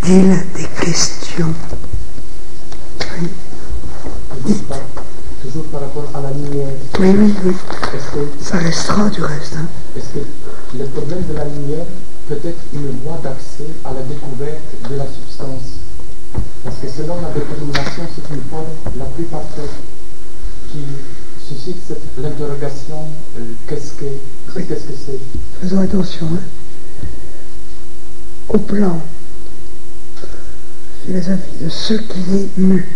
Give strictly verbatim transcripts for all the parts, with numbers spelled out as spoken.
a-t-il des questions? Oui. Toujours par, toujours par rapport à la lumière. Oui, oui, oui. Que, ça restera du reste. Hein. Est-ce que le problème de la lumière peut être une voie d'accès à la découverte de la substance? Parce que selon la détermination, c'est une forme la plus parfaite qui suscite cette, l'interrogation euh, qu'est-ce que oui. qu'est-ce que c'est? Faisons attention. Hein. Au plan philosophie de ce qui est mu,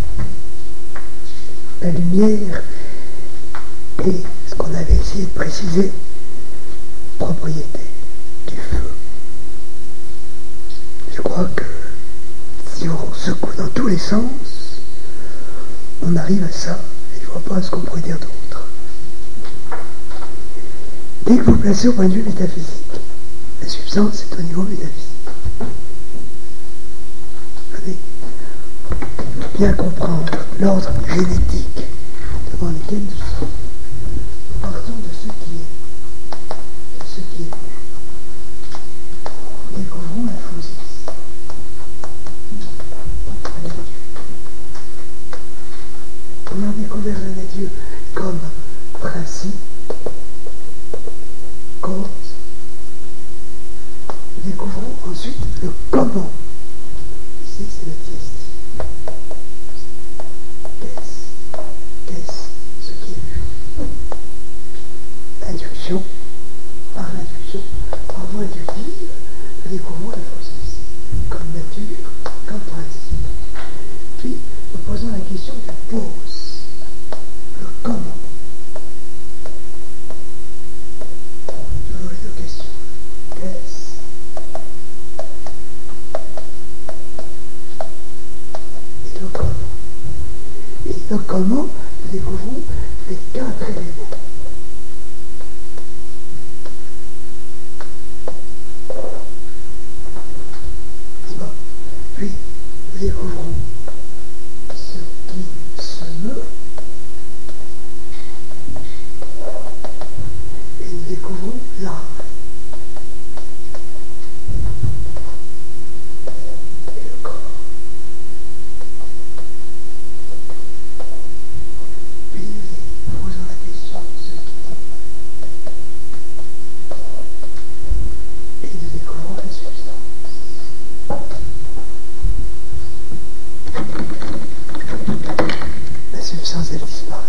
la lumière est ce qu'on avait essayé de préciser, propriété du feu. Je crois que si on secoue dans tous les sens, on arrive à ça, et je ne vois pas ce qu'on pourrait dire d'autre. Dès que vous placez au point de vue métaphysique, la substance est au niveau métaphysique. Il faut bien comprendre l'ordre génétique devant lequel nous sommes. Nous partons de ce qui est, de ce qui est mu. Nous découvrons la phosis. La nature. On a découvert la nature comme principe, cause. Nous découvrons ensuite le comment. Ici, c'est le tiesti. Qu'est-ce Qu'est-ce ce qui est vu? L'induction, par l'induction, par voie inductive, nous découvrons la phosis, comme nature, comme principe. Puis, nous posons la question du pose, le comment. Toujours les deux questions. Qu'est-ce et le comment. Et le comment, nous découvrons les quatre éléments. Puis, nous découvrons ce qui se meut et nous découvrons l'âme. Et le corps. Puis nous posons la question de ce qui est. Et nous découvrons la substance. La substance, elle disparaît.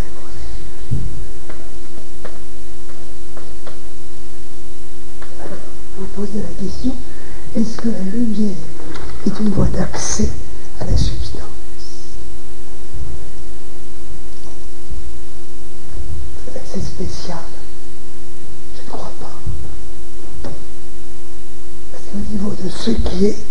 Alors, vous posez la question, est-ce que la lumière est une voie d'accès à la substance? L'accès spécial, je ne crois pas. Parce qu'au niveau de ce qui est,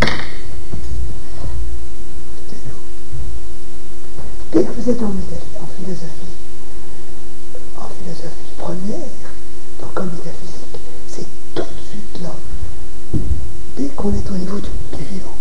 dès que vous êtes en, en philosophie, en philosophie première, donc en métaphysique, c'est tout de suite là. Dès qu'on est au niveau du, du vivant.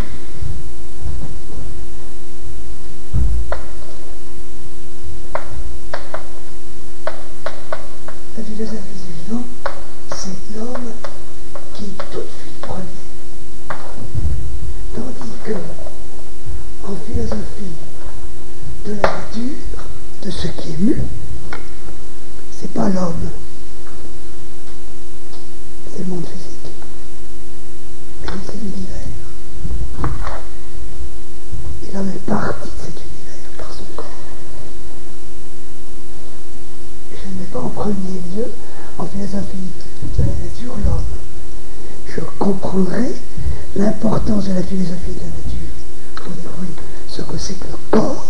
La philosophie du vivant, c'est l'homme qui est tout de suite premier. Tandis que, en philosophie, de la nature, de ce qui est mu, c'est pas l'homme, c'est le monde physique, mais c'est l'univers. Et l'homme est parti de cet univers par son corps. Et je ne mets pas en premier lieu, en philosophie de la nature, l'homme. Je comprendrai l'importance de la philosophie de la nature pour découvrir ce que c'est que le corps.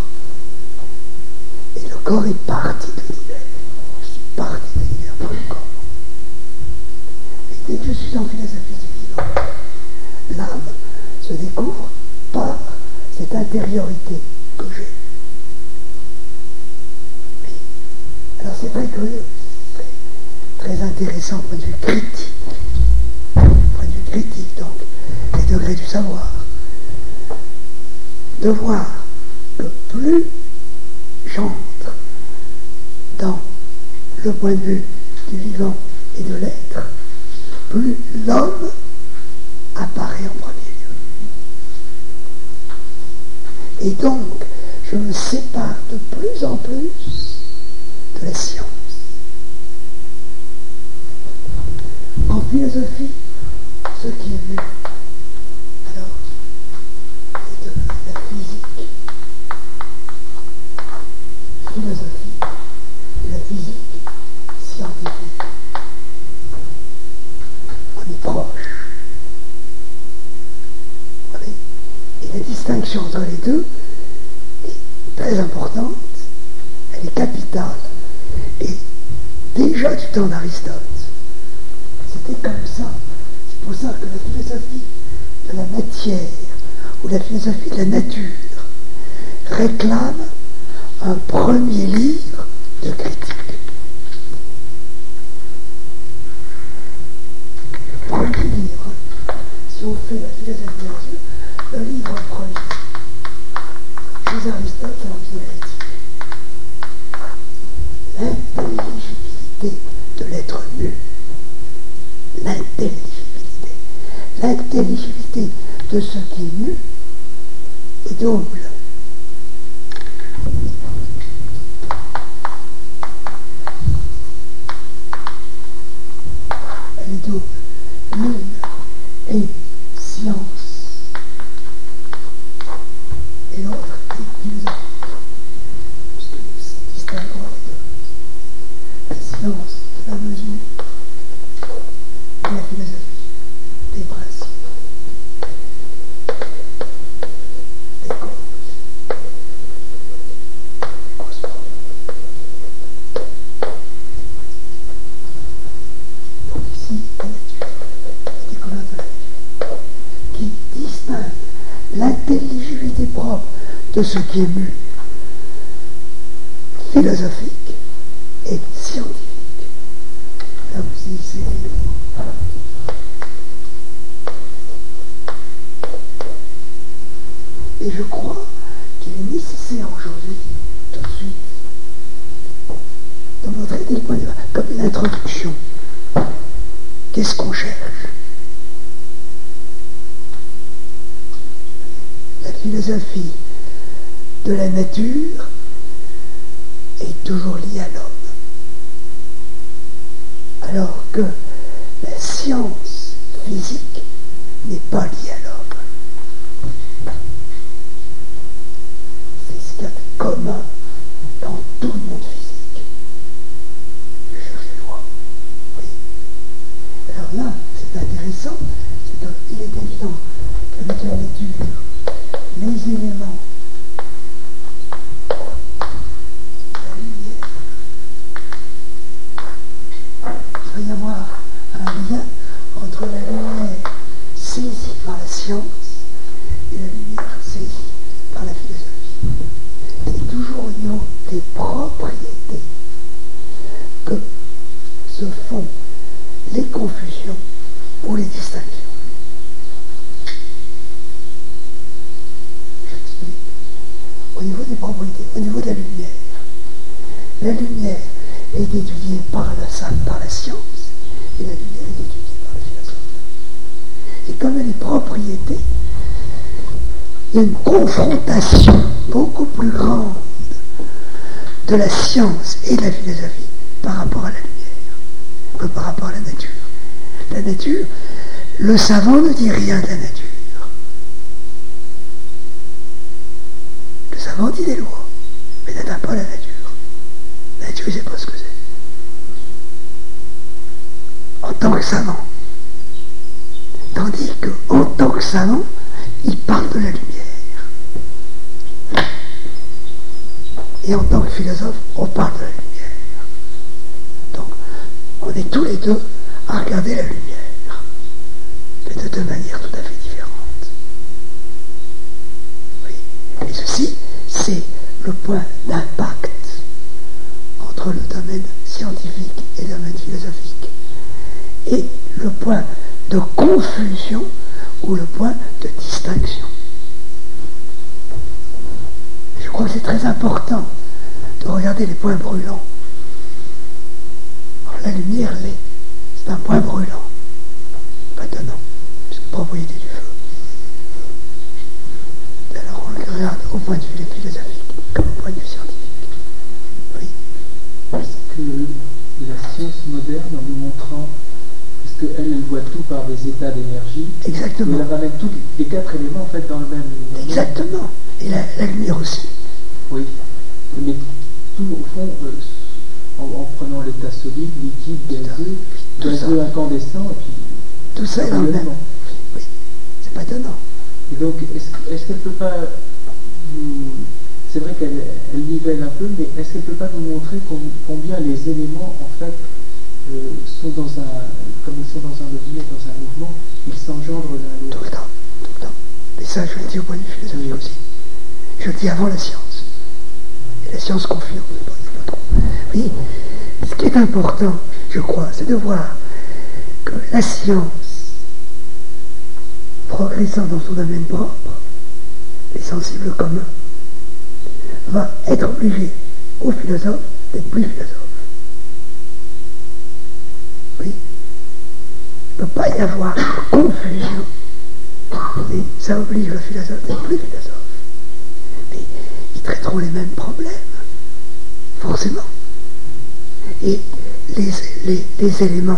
Et le corps est parti de l'univers. Je suis parti de l'univers par le corps. Et dès que je suis en philosophie du vivant, l'âme se découvre par cette intériorité que j'ai. Alors c'est très curieux, très, très intéressant au point de vue critique. Au point de vue critique, donc, les degrés du savoir. De voir que plus j'entre dans le point de vue du vivant et de l'être, plus l'homme apparaît en premier lieu. Et donc, je me sépare de plus en plus de la science. En philosophie, ce qui est vu, alors, c'est de la physique. Philosophie et la physique scientifique. On est proche. Et la distinction entre les deux est très importante, elle est capitale, et déjà du temps d'Aristote, c'était comme ça. C'est pour ça que la philosophie de la matière ou la philosophie de la nature réclame un premier livre de critique. Le premier livre, si on fait la philosophie de la nature, le livre premier, chez Aristote, c'est la l'éthique. L'intelligibilité de l'être nu. L'intelligibilité. L'intelligibilité de ce qui est nu est double. Elle est double. L'une est science et l'autre est philosophie. Parce que c'est distinguant les deux. La science de la mesure et la philosophie des principes, des causes, des causes profondes. Donc ici, la nature, la découverte de la nature, qui distingue l'intelligibilité propre de ce qui est mu, philosophique et scientifique. Là aussi, c'est et je crois qu'il est nécessaire aujourd'hui, tout de suite, dans notre traiter le point de vue, comme une introduction. Qu'est-ce qu'on cherche? La philosophie de la nature est toujours liée à l'homme, alors que la science physique n'est pas liée à l'homme. C'est ce qu'il y a de commun dans tout le monde physique. Je cherche les lois. Oui. Alors là, c'est intéressant, c'est qu'il est évident qu'avec la nature, les éléments, la lumière, il va y avoir un lien entre la lumière saisie par la science et la lumière saisie par la philosophie. C'est toujours au niveau des propriétés que se font les confusions ou les distinctions. Au niveau des propriétés, au niveau de la lumière. La lumière est étudiée par la, par la science et la lumière est étudiée par la philosophie. Et comme elle est propriété, il y a une confrontation beaucoup plus grande de la science et de la philosophie par rapport à la lumière que par rapport à la nature. La nature, le savant ne dit rien de la nature. Le savant dit des lois, mais n'atteint pas la nature. La nature, il ne sait pas ce que c'est. En tant que savant. Tandis qu'en tant que savant, il parle de la lumière. Et en tant que philosophe, on parle de la lumière. Donc, on est tous les deux à regarder la lumière, mais de deux manières tout à fait différentes. Oui. Et ceci, c'est le point d'impact entre le domaine scientifique et le domaine philosophique, et le point de confusion ou le point de distinction. Je crois que c'est très important de regarder les points brûlants. Alors, la lumière l'est, c'est un point brûlant, pas étonnant, c'est une propriété du feu. Alors on le regarde au point de voit tout par des états d'énergie. Exactement. Et elle ramène tous les quatre éléments en fait dans le même. Dans Exactement. Et la, la lumière aussi. Oui. Mais tout au fond, euh, en, en prenant l'état solide, liquide, gazeux, gazeux incandescent, et puis. Tout ça est dans le même. Oui. C'est pas étonnant. Et donc, est-ce, est-ce qu'elle peut pas. Hum, c'est vrai qu'elle elle nivelle un peu, mais est-ce qu'elle peut pas nous montrer combien les éléments en fait euh, sont dans un, comme ils sont dans un levier, dans un mouvement, ils s'engendrent l'un à l'autre. Tout le temps, tout le temps. Et ça, je le dis au point de vue philosophique aussi. Je le dis avant la science. Et la science confirme, je ne sais pas trop. Oui, ce qui est important, je crois, c'est de voir que la science, progressant dans son domaine propre, les sensibles communs, va être obligée aux philosophes d'être plus philosophes. Oui. Il ne peut pas y avoir de confusion. Et ça oblige le philosophe d'être plus philosophe. Mais ils traiteront les mêmes problèmes, forcément. Et les, les, les éléments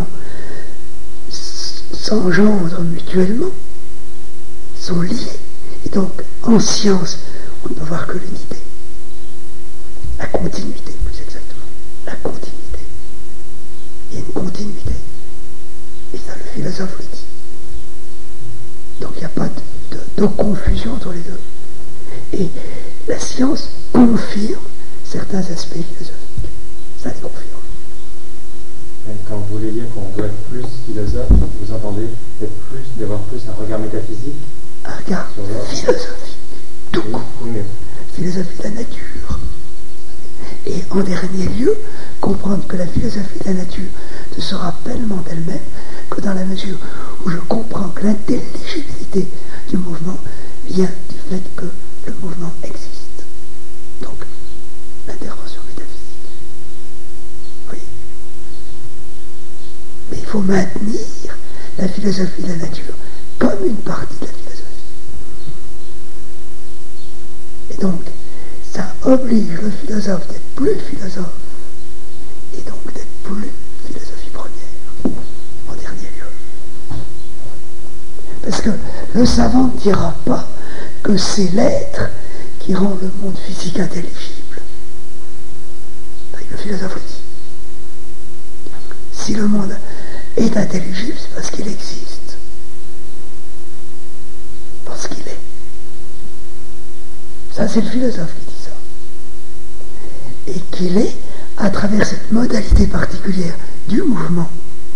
s'engendrent mutuellement, sont liés. Et donc, en science, on ne peut voir que l'unité. La continuité, plus exactement. La continuité. Il y a une continuité. Et ça, le philosophe le dit. Donc, il n'y a pas de, de, de confusion entre les deux. Et la science confirme certains aspects philosophiques. Ça les confirme. Quand vous voulez dire qu'on doit être plus philosophe, vous entendez être plus, d'avoir plus un regard métaphysique? Un regard philosophique. Tout court. Oui, oui. Philosophie de la nature. Et en dernier lieu, comprendre que la philosophie de la nature ne sera pleinement elle-même que dans la mesure où je comprends que l'intelligibilité du mouvement vient du fait que le mouvement existe. Donc, l'intervention métaphysique. Oui. Mais il faut maintenir la philosophie de la nature comme une partie de la philosophie. Et donc, ça oblige le philosophe d'être plus philosophe, et donc d'être plus philosophie première, en dernier lieu. Parce que le savant ne dira pas que c'est l'être qui rend le monde physique intelligible. Le philosophe le dit. Si le monde est intelligible, c'est parce qu'il existe. Parce qu'il est. Ça, c'est le philosophe qui dit ça. Et qu'il est, à travers cette modalité particulière du mouvement,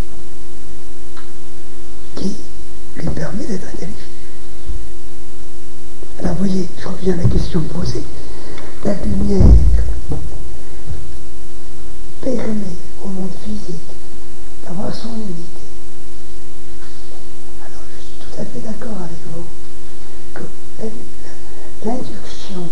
qui lui permet d'être intelligible. Alors, vous voyez, je reviens à la question posée. La lumière permet au monde physique d'avoir son unité. Alors, je suis tout à fait d'accord avec vous que l'induction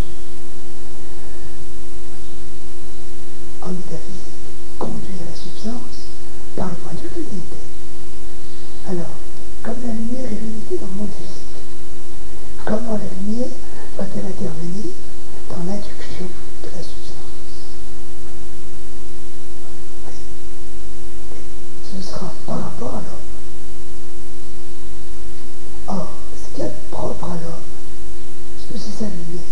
en métaphysique conduit à la substance par le point de vue de l'unité. Alors, comme la lumière est l'unité dans le monde physique, comment la lumière va-t-elle intervenir dans l'induction de la substance? Oui. Et ce sera par rapport à l'homme. Or, ce qu'il y a de propre à l'homme, c'est que c'est sa lumière.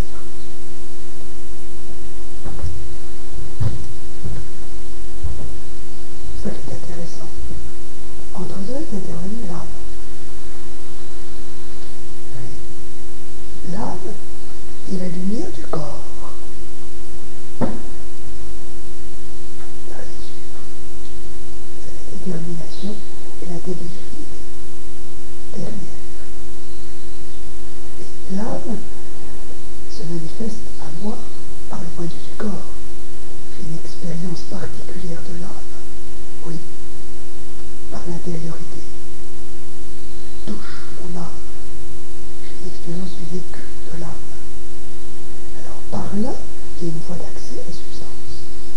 Ça qui est intéressant. Entre deux est intervenue l'âme. Oui. L'âme est la lumière du corps. Ça, c'est sûr. C'est la détermination et l'intelligibilité dernière. Et l'âme se manifeste à moi par le point de vue du corps. J'ai une expérience particulière de l'âme. Oui, par l'intériorité. Touche mon âme. J'ai une expérience du vécu de l'âme. Alors par là, il y a une voie d'accès à la substance.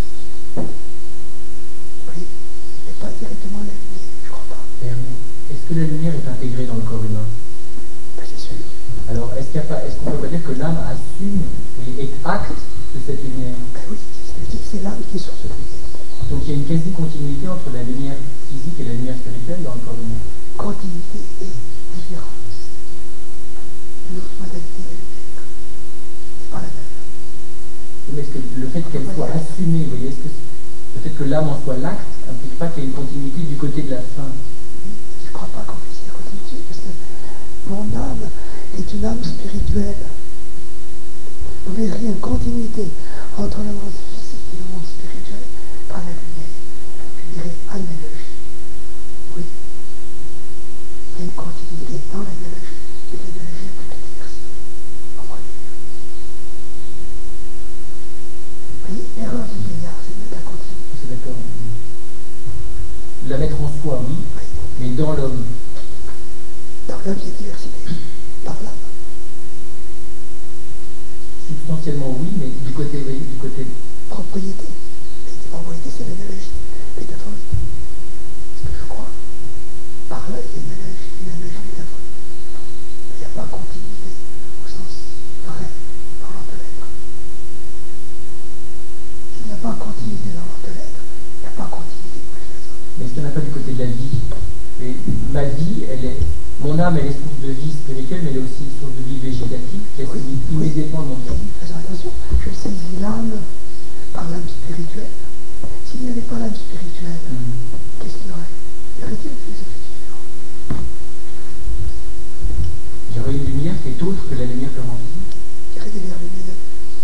Oui, mais pas directement la lumière, je crois pas. Est-ce que la lumière est intégrée dans le corps humain? Ben, c'est sûr. Alors, est-ce qu'il y a pas, est-ce qu'on peut pas dire que l'âme assume et est acte de cette lumière? Ben oui, c'est ce que je dis, c'est l'âme qui est sur ce lumière pour moi. Donc il y a une quasi-continuité entre la lumière physique et la lumière spirituelle dans le corps humain. Quand assumé. Vous voyez, est-ce que le fait que l'âme en soit l'acte n'implique pas qu'il y a une continuité du côté de la fin? Je ne crois pas qu'on puisse dire continuité, parce que mon âme est une âme spirituelle. Vous verrez une continuité entre le monde physique et le monde spirituel par la lumière. Je dirais analogie. Oui. Il y a une continuité dans l'analogie, et l'analogie a toute la diversité. En vrai. Vous voyez, l'erreur du vieillard, c'est de mettre la continuité. C'est d'accord. La mettre en soi, oui, Oui. mais dans l'homme. Dans l'homme, il y a diversité. Par l'âme. Substantiellement, oui, mais du côté, vous voyez, du côté. Propriété. Et propriété, c'est l'analogie métaphorique. Ce que je crois. Par là, il y a une analogie, une analogie métaphorique. Il n'y a pas continuité au sens vrai dans l'ordre de l'être. S'il n'y a pas continuité dans l'ordre de l'être, il n'y a pas continuité pour le philosophe. Mais est-ce qu'il n'y en a pas du côté de la vie? Et ma vie, elle est. Mon âme, elle est source de vie spirituelle, mais elle est aussi source de vie végétative qui assimile Oui, oui. immédiatement mon physique. Faisons attention, je saisis l'âme par l'âme spirituelle. S'il n'y avait pas l'âme spirituelle, Mm. qu'est-ce qu'il y aurait? Y aurait-il une philosophie différente? Il y aurait une lumière qui est autre que la lumière purement physique. Il y aurait des vers lumineux.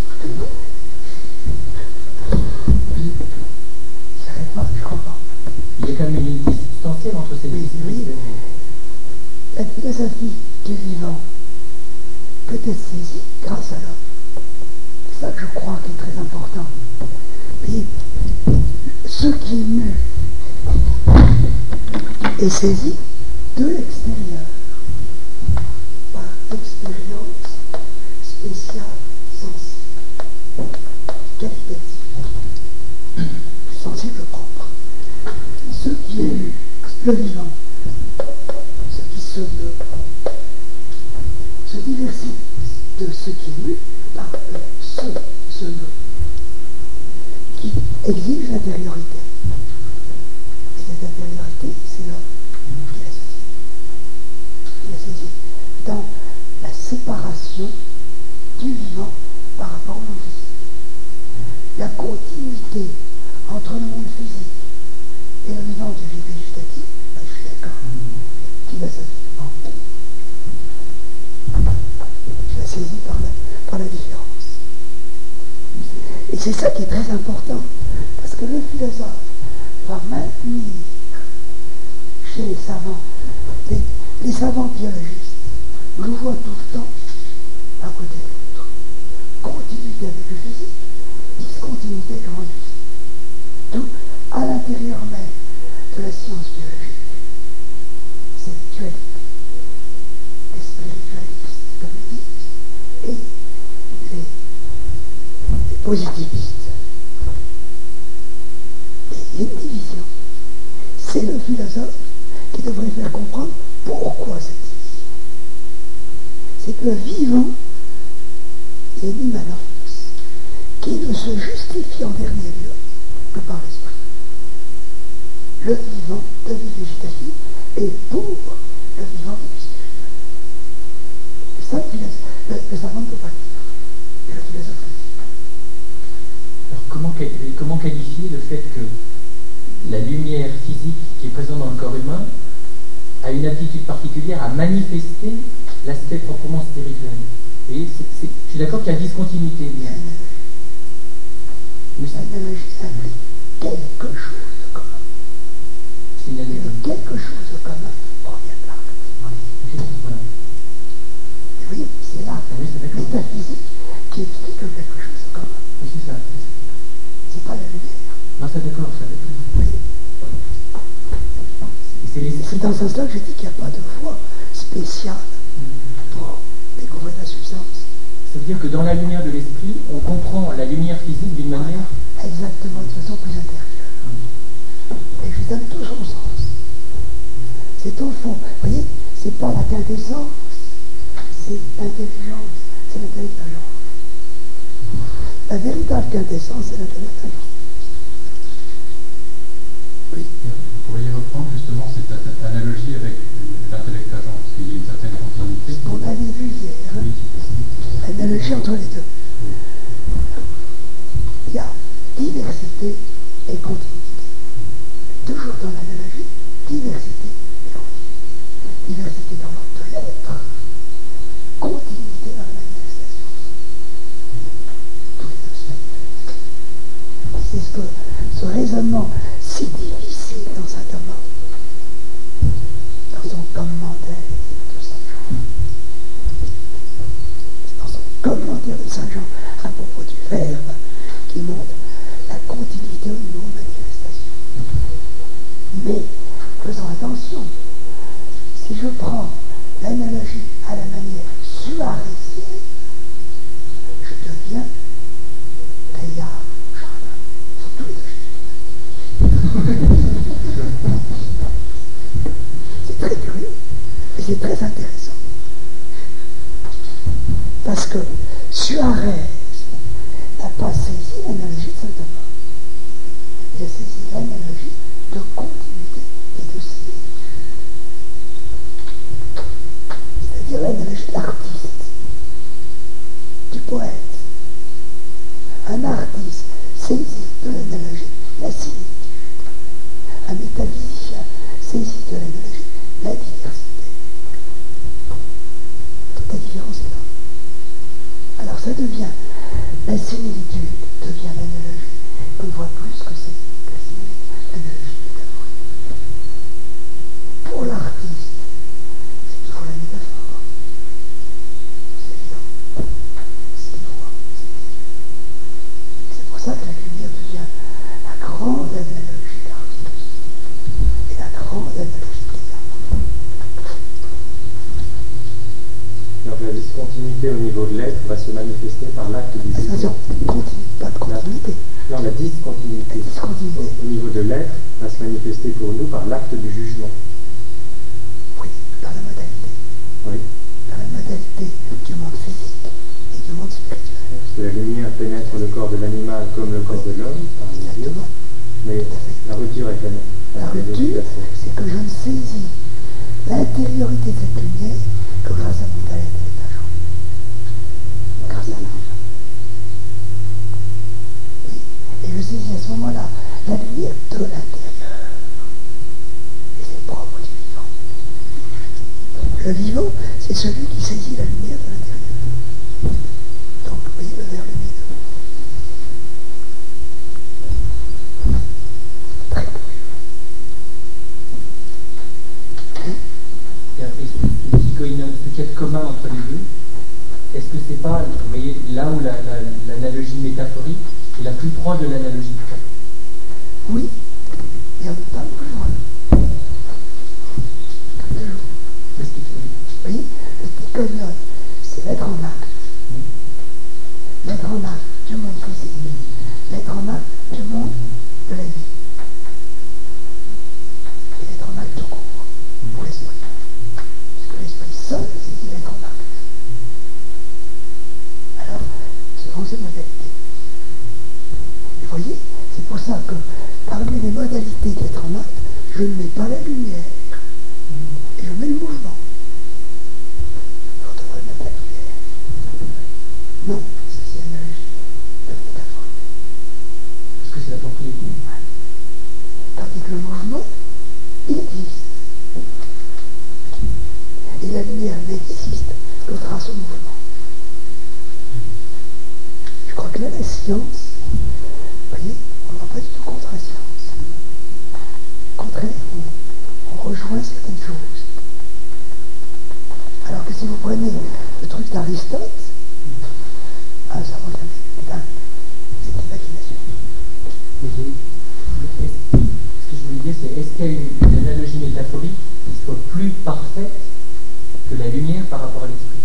Il n'y aurait pas, je crois pas. Il y a quand même une unité substantielle entre ces deux Oui, oui. spirituels. La philosophie du vivant peut être saisie grâce à l'homme. C'est ça que je crois qui est très important. Mais ce qui est mu est saisi de l'extérieur par l'expérience spéciale sensible, qualitative, sensible propre. Ce qui est mu, le vivant, ce qui se meut, se diversifie de ce qui est mu par le ce, se meut, qui exige l'intériorité. Et cette intériorité, c'est l'homme qui l'a saisi. Il l'a saisi dans la séparation du vivant par rapport au monde physique. La continuité entre le monde physique et le vivant de vie végétative, ben, je suis d'accord, qui l'a saisi. Je l'ai saisi par la, par la différence. Et c'est ça qui est très important, parce que le philosophe va maintenir chez les savants, les, les savants biologistes, le voient tout le temps d'un côté et de l'autre. Continuité avec le physique, discontinuité avec le monde physique. Tout à l'intérieur même de la science biologique, cette dualité, les spiritualistes, comme ils disent, et les, les positivistes. Et il y a une division. C'est le philosophe qui devrait faire comprendre pourquoi cette division. C'est que le vivant, il y a une immanence qui ne se justifie en dernier lieu que par l'esprit. Le vivant de vie végétative est pour le vivant de vie spirituelle. Et ça, le, le, le savant ne peut pas dire. Et le philosophe le dit. Alors comment, comment qualifier le fait que la lumière physique qui est présente dans le corps humain a une aptitude particulière à manifester l'aspect proprement spirituel? Et c'est, c'est, je suis d'accord qu'il y a discontinuité. Il y a une analogie. Mais Une analogie implique quelque chose de commun. c'est une Et analogie. le quelque chose de commun provient de l'acte. Voilà. Et vous voyez, c'est là Oui, c'est d'accord. métaphysique qui explique quelque chose de commun. Oui, c'est ça. C'est pas la lumière. Non, c'est d'accord, ça d'accord. Oui. Et c'est Et l'esprit. c'est dans ce sens-là que je dis qu'il n'y a pas de voie spéciale pour découvrir la substance. Ça veut dire que dans la lumière de l'esprit, on comprend la lumière physique d'une manière. Exactement, de façon plus intérieure. Et je lui donne tout son sens. C'est au fond, vous voyez, c'est pas la quintessence, c'est l'intelligence, c'est l'intellect agent. La véritable quintessence, c'est l'intellect agent. Oui. Vous pourriez reprendre justement cette analogie avec l'intellect agent, parce qu'il y a une certaine continuité. Ce qu'on avait vu hier, hein, Oui. l'analogie entre les deux. Il y a diversité diversité et continuité. Toujours dans l'analogie, diversité et continuité. Diversité dans l'ordre de l'être, continuité dans la manifestation. Tous les deux se manifestent. C'est ce que ce raisonnement si difficile dans saint Thomas, dans son commentaire de saint Jean, dans son commentaire de saint Jean à propos du Verbe, qui montre la continuité au niveau manifestation. Mais faisons attention, si je prends l'analogie à la manière suarésienne, je deviens Teilhard ou Chardin. Ils sont tous les deux. C'est très curieux et c'est très intéressant. Parce que Suarez n'a pas saisi l'analogie de saint Thomas. Il a saisi l'analogie de continuité et de similitude. C'est-à-dire l'analogie de l'artiste, du poète. Un artiste saisit de l'analogie la similitude. Un métaphysicien saisit de l'analogie la diversité. Toute la différence est là. Alors ça devient, la similitude devient l'analogie. On ne voit plus ce que c'est que la similitude, l'analogie métaphorique. Pour l'artiste, c'est toujours la métaphore. C'est évident. C'est ce qu'il voit. C'est pour ça que la lumière devient la grande analogie d'artiste et la grande analogie de l'art. Donc la discontinuité au niveau de l'être va se manifester par l'acte du jugement. Continue, pas de continuité. Non, la discontinuité, La discontinuité. Au, au niveau de l'être va se manifester pour nous par l'acte du jugement. Oui, dans la modalité. Oui. Dans la modalité du monde physique et du monde spirituel. Parce que la lumière pénètre le corps de l'animal comme le corps de l'homme, par les yeux. Exactement. Mais la rupture est la La rupture, c'est que je ne saisis l'intériorité de cette lumière que grâce à mon talent télépageant. Grâce à l'ange. Oui. Et je saisis à ce moment-là la lumière de l'intérieur. Et c'est propre du vivant. Le vivant, c'est celui qui saisit la lumière de l'intérieur. Donc, vous voyez le vers lumineux. Très curieux. Le psychoïnote, ce qu'il y a de commun entre les deux, est-ce que c'est pas, vous voyez, là où la, la, l'analogie métaphorique est la plus proche de l'analogie propre? Oui, et en même temps plus loin. Comme toujours. Parce que, Oui, le psychoïnote, c'est l'être en acte. L'être en acte du monde physique. L'être en acte du monde de la vie. Et l'être en acte tout court pour l'esprit. Parce que l'esprit seul saisit l'être en acte. Alors, selon ces modalités. Et vous voyez, c'est pour ça que parmi les modalités de l'être en acte, je ne mets pas la lumière. Et je mets le mouvement. On devrait mettre la lumière. Non, ça c'est l'analogie de métaphorique. parce que c'est la propriété. Tandis que le mouvement, il existe. Et la lumière n'existe que grâce au mouvement. Je crois que là, la science, vous voyez, on ne va pas du tout contre la science. Au contraire, on, on rejoint certaines choses. Alors que si vous prenez le truc d'Aristote, ah, ça va jamais, c'est dingue. C'est l'imagination. Mais j'ai- est-ce- ce que je voulais dire, c'est est-ce qu'il y a une, une analogie métaphorique qui soit plus parfaite que la lumière par rapport à l'esprit?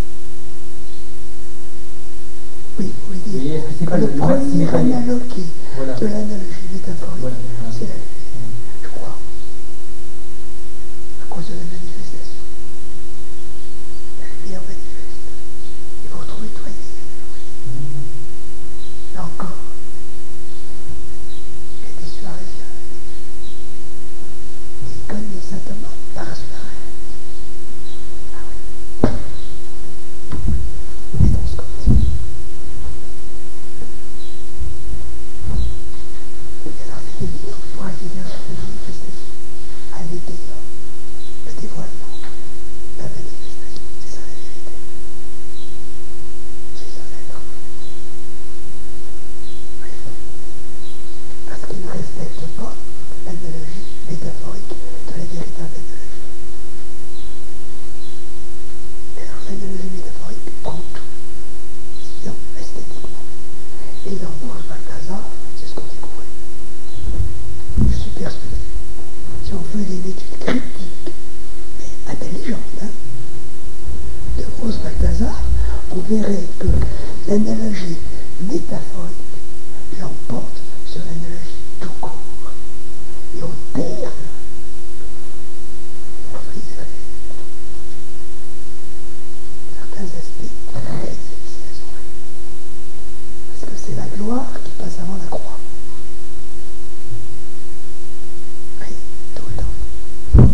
Oui, vous voulez dire Oui, est-ce que c'est que pas le le- le premier maximum analogue Voilà. de l'analogie métaphorique, Voilà, voilà. c'est la lumière, je crois, à cause de la manifestation. La lumière manifeste. Et vous retrouvez tout ailleurs. Là encore, il était suarésien. Il connaît saint Thomas par Suarez. Ah oui. Et donc, comme ça. respecte pas l'analogie métaphorique de la véritable analogie. Et alors l'analogie métaphorique prend tout, disons esthétiquement. Et dans Rose Balthazar, c'est ce qu'on découvre. Je suis persuadé. Si on faisait une étude critique, mais intelligente, hein, de Rose Balthazar, on verrait que l'analogie métaphorique l'emporte sur l'analogie tout court. Et au terme, on friserait certains aspects très difficiles à sauver. Parce que c'est la gloire qui passe avant la croix. Oui, tout le temps.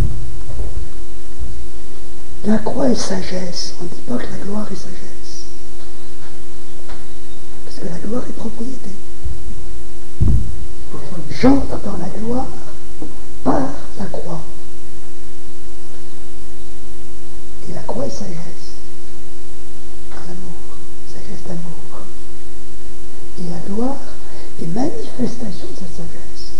La croix est sagesse. On ne dit pas que la gloire est sagesse. Parce que la gloire est propriété. J'entre dans la gloire par la croix. Et la croix est sagesse. Par l'amour. Sagesse d'amour. Et la gloire est manifestation de cette sagesse.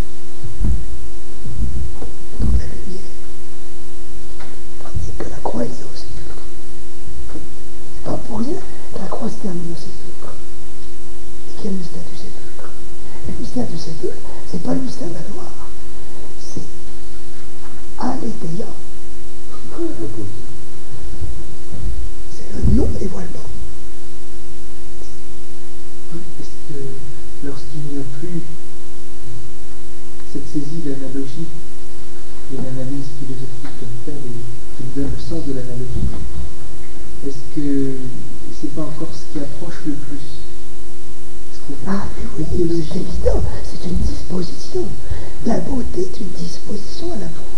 Donc la lumière. Tandis que la croix est au sépulcre. C'est pas pour rien que la croix se termine au sépulcre. Et qu'il y a le mystère du sépulcre. Et le mystère du sépulcre, c'est pas le mystère de la gloire. C'est Aletheia. C'est le non-dévoilement. Est-ce que lorsqu'il n'y a plus cette saisie de l'analogie et l'analyse philosophique comme telle et qui nous donne le sens de l'analogie, est-ce que c'est pas encore ce qui approche le plus? Ah oui, c'est évident, c'est une disposition. La beauté est une disposition à l'amour.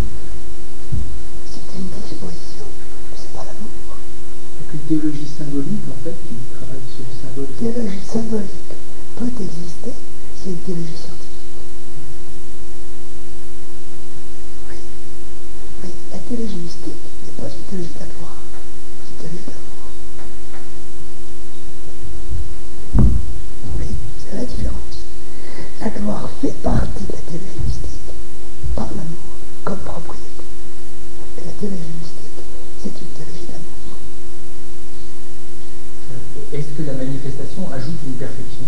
C'est une disposition, mais c'est pas l'amour. Donc une théologie symbolique, en fait, qui travaille sur le symbole. Une théologie symbolique peut exister, c'est une théologie scientifique. Oui, mais la théologie mystique n'est pas une théologie de la gloire, c'est une théologie d'amour. C'est la différence. La gloire fait partie de la théologie mystique par l'amour comme propriété. Et la théologie mystique, c'est une théologie d'amour. Est-ce que la manifestation ajoute une perfection?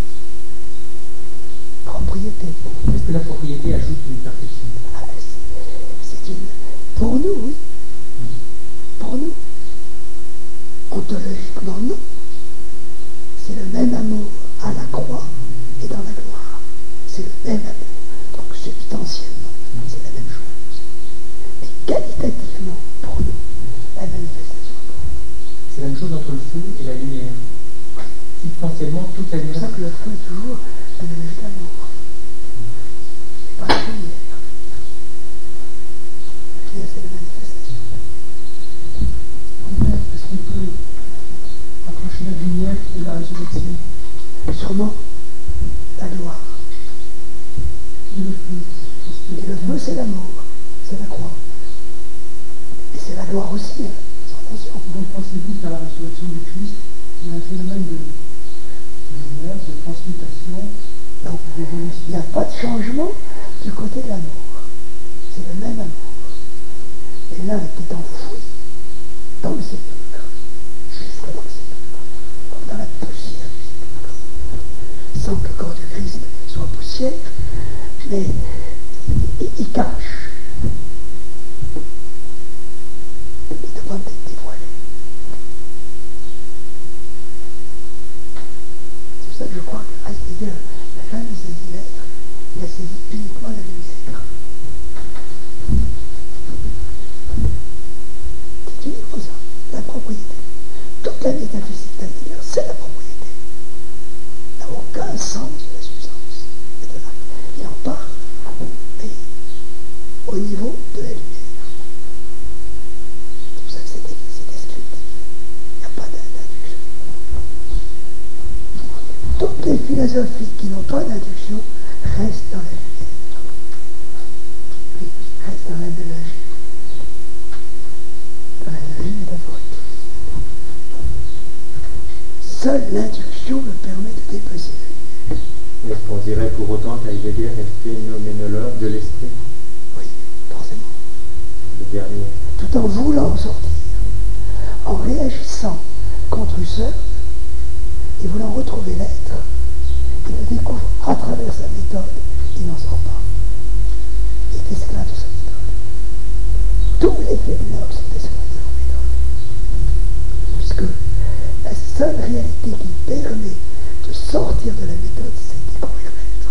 Propriété. Est-ce que la propriété ajoute une perfection? Ah, c'est une... Pour nous, oui. Pour nous. Ontologiquement, non. C'est le même amour à la croix et dans la gloire. C'est le même amour. Donc substantiellement, c'est la même chose. Mais qualitativement, pour nous, la manifestation est pour nous. C'est la même chose entre le feu et la lumière. Substantiellement, toute la C'est lumière. pour ça que le feu est toujours l'analogie de l'amour. C'est pas la lumière. La lumière, c'est la manifestation. Est-ce qu'on peut approcher la lumière et la résurrection? Sûrement la gloire. Et le feu? Et le feu, c'est l'amour. C'est la croix. Et c'est la gloire aussi, hein, sans attention. Donc pensez-vous qu'à la résurrection du Christ, il y a un phénomène de, de lumière, de transmutation, Non, d'évolution? il n'y a pas de changement du côté de l'amour. C'est le même amour. Et l'un était enfoui dans le sépulcre, jusque dans le sépulcre, comme dans la poussière du sépulcre. Sans que le corps du Christ soit poussière, mais il, il cache. Il demande d'être dévoilé. C'est pour ça que je crois que Heidegger n'a jamais saisi l'être, il a saisi uniquement la lumière. C'est uniquement ça, la propriété. Toute la métaphysique d'Heidegger, c'est la propriété. Il n'a aucun sens de la substance et de l'acte. Il en parle, mais au niveau de la lumière. C'est pour ça que c'est descriptif. Il n'y a pas d'induction. Toutes les philosophies qui n'ont pas d'induction restent dans la lumière. Oui, restent dans l'analogie. Dans l'analogie métaphorique. Seule l'induction me permet de dépasser la lumière. Est-ce qu'on dirait pour autant autant qu'Heidegger est phénoménologue de l'esprit. Oui, forcément. Le dernier. Tout en voulant sortir, en réagissant contre Husserl et voulant retrouver l'être, il le découvre à travers sa méthode, il n'en sort pas. Il est esclave de sa méthode. Tous les phénoménologues sont esclaves de leur méthode. Puisque la seule réalité qui permet de sortir de la méthode, c'est de découvrir l'être.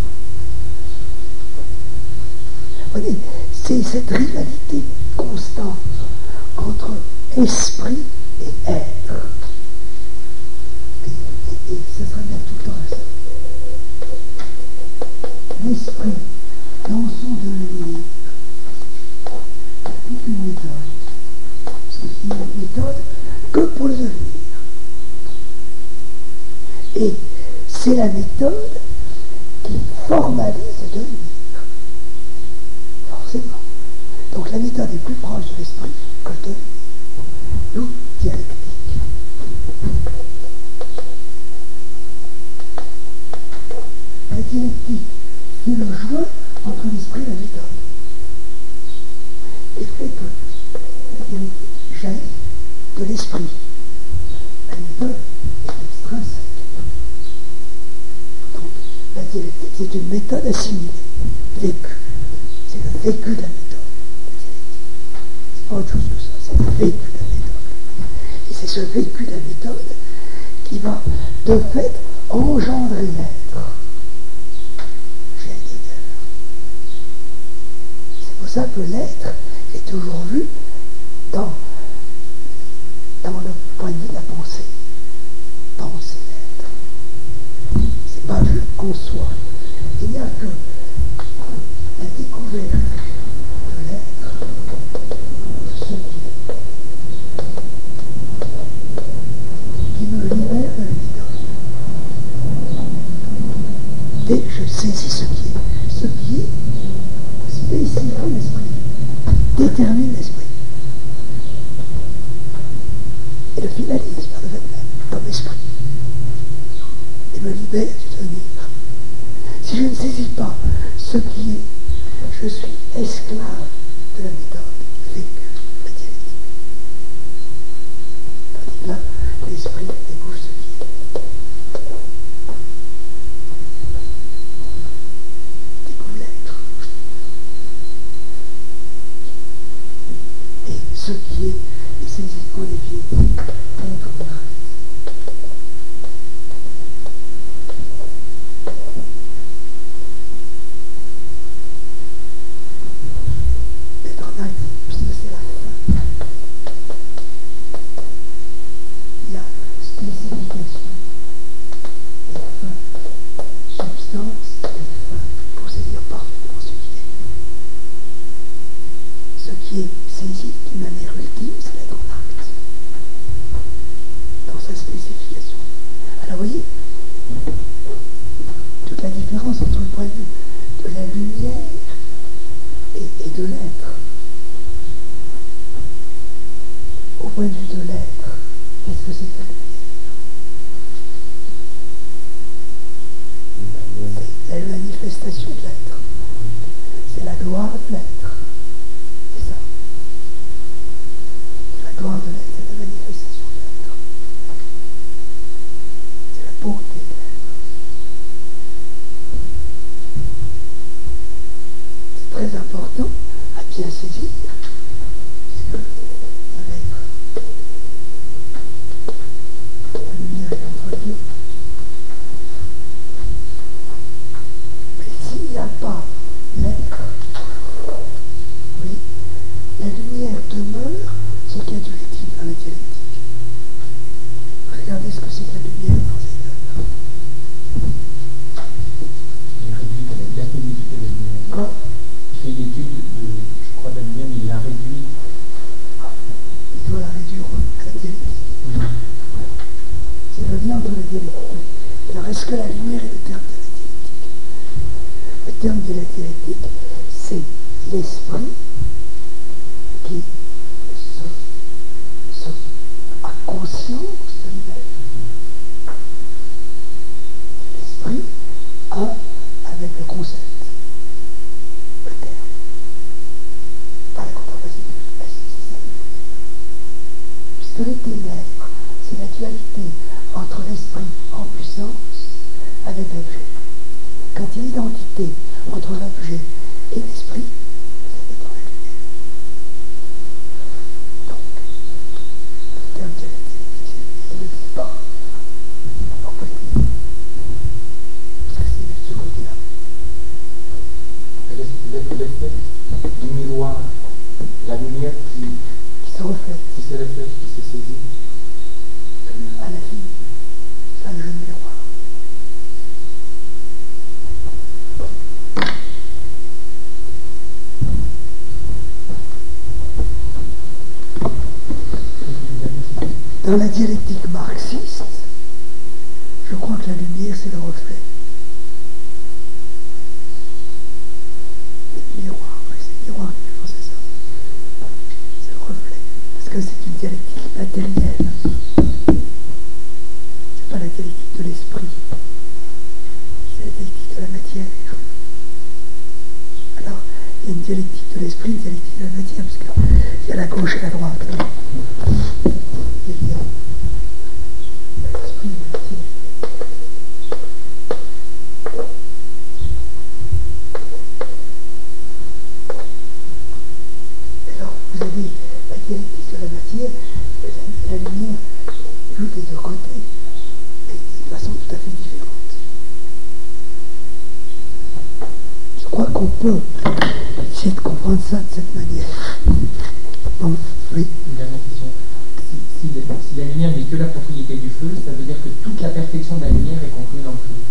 Vous voyez, c'est cette rivalité constante entre esprit et être. Et, et, et ce sera bien tout le temps ainsi. L'esprit, dans son devenir, n'est qu'une méthode. Parce que c'est une méthode que pour le devenir. Et c'est la méthode qui formalise le devenir. Forcément. Donc la méthode est plus proche de l'esprit que le devenir. D'où dialectique. La dialectique, c'est le joint entre l'esprit et la méthode. Et fait que la dialectique jaillit de l'esprit. La méthode est extrinsèque. Donc, la dialectique, c'est une méthode assimilée, vécue. C'est le vécu de la méthode, la dialectique. C'est pas autre chose que ça, c'est le vécu de la méthode. Et c'est ce vécu de la méthode qui va, de fait, engendrer l'être. Chez Heidegger. C'est pour ça que l'être est toujours vu dans, dans le point de vue de la pensée. Penser l'être. C'est pas vu en soi. Il n'y a que la découverte de l'être, de ce qui est, qui me libère de la méthode. Dès que je saisis ce qui est, ce qui est spécifie l'esprit, détermine l'esprit, et le finalise par le fait même, comme esprit, et me libère du devenir. Si je ne saisis pas ce qui est, je suis esclave de la méthode vécue, la dialectique. Tandis que là, l'esprit découvre ce qui est. Découvre l'être. Et ce qui est est saisi en les pieds, être en arrêt. Puisque c'est la fin. Il y a spécification et fin, substance et fin, pour saisir parfaitement ce qui est. Ce qui est saisi d'une manière ultime, c'est l'être en acte, dans sa spécification. Alors vous voyez, toute la différence entre le point de vue de la lumière et, et de l'être. Au point de vue de l'être, qu'est-ce que c'est que la lumière? C'est la manifestation de l'être. C'est la gloire de l'être. C'est ça. C'est la gloire de l'être, c'est la manifestation de l'être. C'est la beauté de l'être. C'est très important à bien saisir, puisque avec la lumière est contre Dieu. Mais s'il n'y a pas l'être, oui, la lumière demeure ce qu'il y a d'ultime dans la dialectique. Regardez ce que c'est que la lumière dans Heidegger. Il réduit la, la phénomène de la lumière. Quoi? Il fait une étude de, je crois, de la lumière, mais il la réduit. Il doit la réduire à la dialectique. Oui. C'est le lien entre la dialectique. Alors, est-ce que la lumière est le terme de la dialectique? Le terme de la dialectique, c'est l'esprit qui se, se, a conscience de lui-même. L'esprit a avec proximité entre l'objet et l'esprit, vous êtes dans la lumière. Donc, le terme dialectique, c'est ne dit pas en politique. Ça, c'est de ce côté-là. L'effet du miroir, la lumière qui, Qui se reflète qui se reflète, qui se saisit. à l'infini. C'est le jeu de miroir. Dans la dialectique marxiste, je crois que la lumière, c'est le reflet. Le miroir, oui, c'est le miroir qui fait penser ça. C'est le reflet. Parce que c'est une dialectique matérielle. C'est pas la dialectique de l'esprit. C'est la dialectique de la matière. Alors, il y a une dialectique de l'esprit, une dialectique de la matière, parce qu'il y a la gauche et la droite. Il y a l'esprit et la matière. Alors, vous avez la dialectique de la matière, et la, la lumière joue des deux côtés, mais de façon tout à fait différente. Je crois qu'on peut essayer de comprendre ça de cette manière. Bon, oui. Une dernière question. Si, si, si la lumière n'est que la propriété du feu, ça veut dire que toute la perfection de la lumière est contenue dans le feu.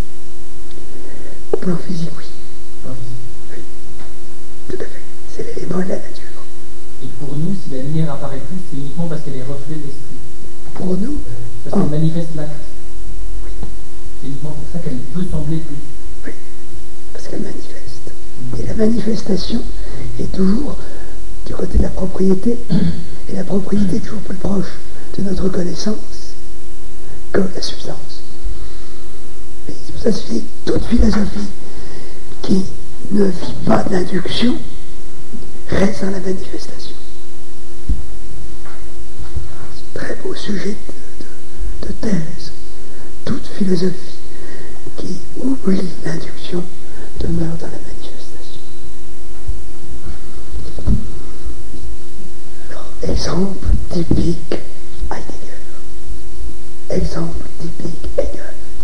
Au plan physique, oui. Dans le physique. Oui, tout à fait. C'est l'élément de la nature. Et pour nous, si la lumière apparaît plus, c'est uniquement parce qu'elle est reflet de l'esprit. Pour nous, Parce qu'elle oh, manifeste l'acte. oui, C'est uniquement pour ça qu'elle peut sembler plus. oui, parce qu'elle manifeste. Et la manifestation est toujours du côté de la propriété, et la propriété est toujours plus proche de notre connaissance que la substance. Et c'est pour ça que je dis, toute philosophie qui ne vit pas d'induction reste dans la manifestation. C'est un très beau sujet de, de, de thèse. Toute philosophie qui oublie l'induction demeure dans la manifestation. Alors, exemple typique, Heidegger. Exemple typique, Hegel.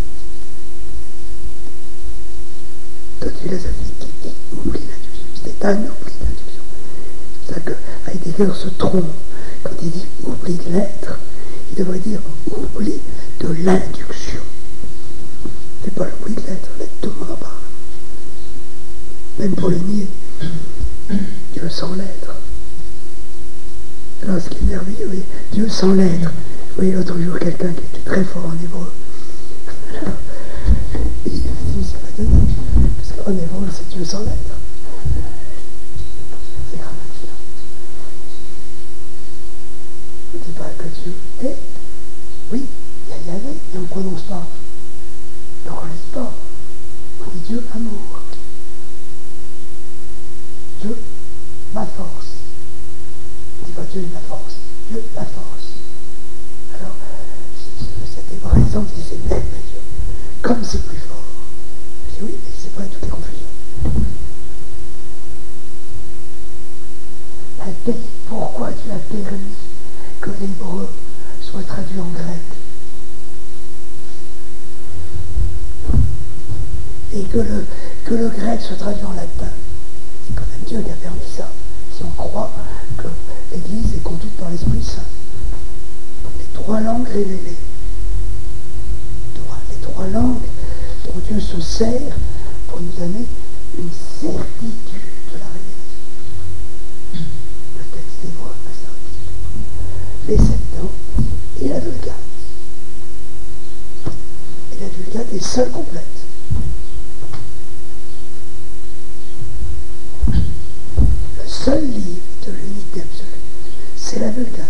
Toute philosophie qui oublie l'induction. C'est un oubli d'induction. C'est ça que Heidegger se trompe quand il dit oubli de l'être. Il devrait dire oubli de l'induction. C'est pas l'oubli de l'être, l'être, tout le monde en parle. Même pour le nier, Dieu sans l'être. Alors ce qui est merveilleux, oui, Dieu sans l'être. Je voyais l'autre jour quelqu'un qui était très fort en hébreu. Alors, il dit, c'est pas étonnant, parce qu'en hébreu, c'est Dieu sans l'être. C'est grammatical. On ne dit pas que Dieu est. Oui, il y a Yahvé, mais on ne prononce pas. On ne reconnaît pas. On dit Dieu amour. Dieu, ma force. On ne dit pas Dieu est ma force. Dieu, la force. Alors, cet hébreu exemple, il dit c'est merveilleux. Comme c'est plus fort. Je dis oui, mais c'est pas toutes les confusions. La paix, pourquoi tu as permis que l'hébreu soit traduit en grec et que le, que le grec soit traduit en latin? C'est quand même Dieu qui a permis ça, si on croit que l'Église est conduite par l'Esprit Saint. Les trois langues révélées, les trois langues dont Dieu se sert pour nous donner une certitude de la révélation. Le texte hébreu maçonnique, les Septante et la Vulgate. Et la Vulgate est seule complète. Le seul livre de l'unité absolue, c'est la Vulgate.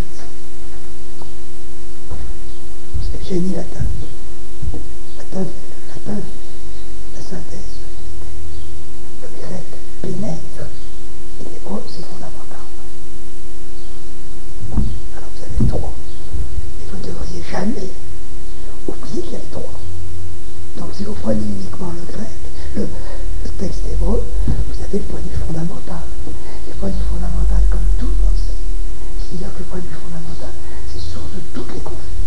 C'est le génie latin. Latin, latin, la synthèse, le grec pénètre, et l'hébreu, c'est fondamental. Alors vous avez trois, et vous ne devriez jamais oublier qu'il y a les trois. Donc si vous prenez uniquement le grec, le, texte hébreu, vous avez le point de vue fondamental. Et le point de vue fondamental, comme tout le monde sait, c'est-à-dire que le point de vue fondamental, c'est source de toutes les conflits.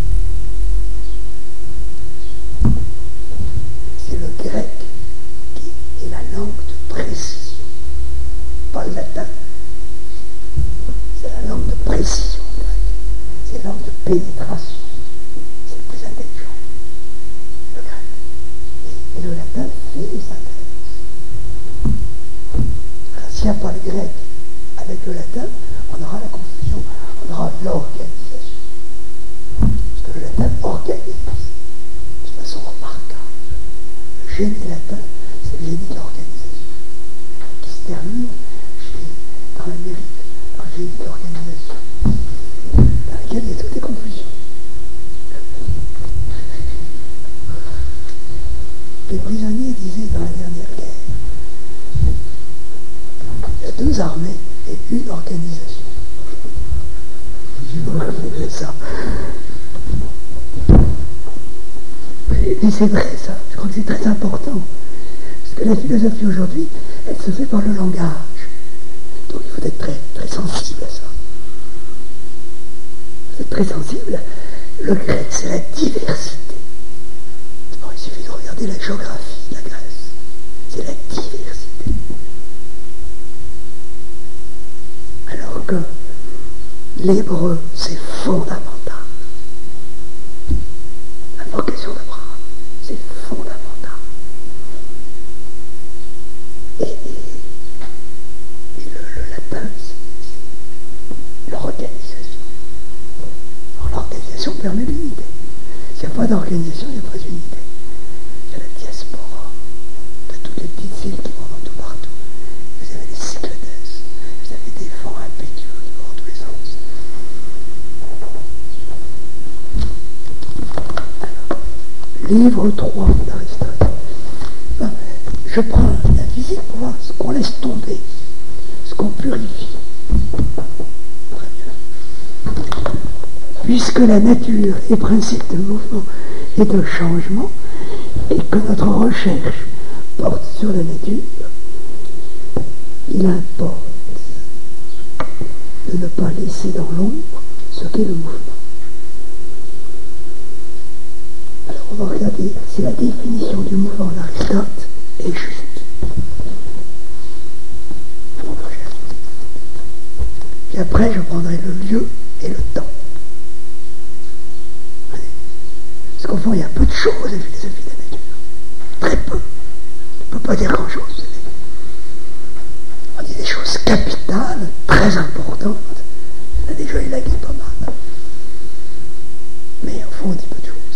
C'est le grec qui est la langue de précision, pas le latin. C'est la langue de précision grecque. C'est la langue de pénétration. C'est le plus intelligent, le grec. Et, et le latin fait les synthèses. Alors, s'il n'y a pas le grec avec le latin, on aura la confusion, on aura l'organisation. Parce que le latin organise de façon remarquable. Le génie latin, c'est le génie de l'organisation, qui se termine chez, dans l'Amérique, dans le génie de l'organisation, dans lequel il y a toutes les confusions. Les prisonniers disaient dans la dernière guerre, il y a deux armées et une organisation. Je vous rappellerai ça. Et c'est vrai ça, je crois que c'est très important. Parce que la philosophie aujourd'hui, elle se fait par le langage. Donc il faut être très, très sensible à ça. Vous êtes très sensible. Le grec, c'est la diversité. Bon, il suffit de regarder la géographie de la Grèce. C'est la diversité. Alors que l'hébreu, c'est fondamental. La vocation d'Abraham, c'est fondamental. Et, et, et le, le latin, c'est l'organisation. Alors l'organisation permet l'unité. S'il n'y a pas d'organisation, il n'y a pas d'unité. Il y a la diaspora de toutes les petites îles qui vont dans tout partout. Vous avez les cyclodes, vous avez des vents impétueux qui vont dans tous les sens. Alors, livre trois d'Aristote. Ben, je prends la physique pour voir ce qu'on laisse tomber, ce qu'on purifie. Très bien. Puisque la nature est principe de mouvement et de changement, et que notre recherche porte sur la nature, il importe de ne pas laisser dans l'ombre ce qu'est le mouvement. Alors on va regarder si la définition du mouvement d'Aristote est juste. Puis après je prendrai le lieu et le temps. Parce qu'au fond il y a peu de choses à la philosophie de la nature. Très peu. On ne peut pas dire grand chose. On dit des choses capitales, très importantes. On a déjà élagué pas mal. Mais au fond, on dit peu de choses.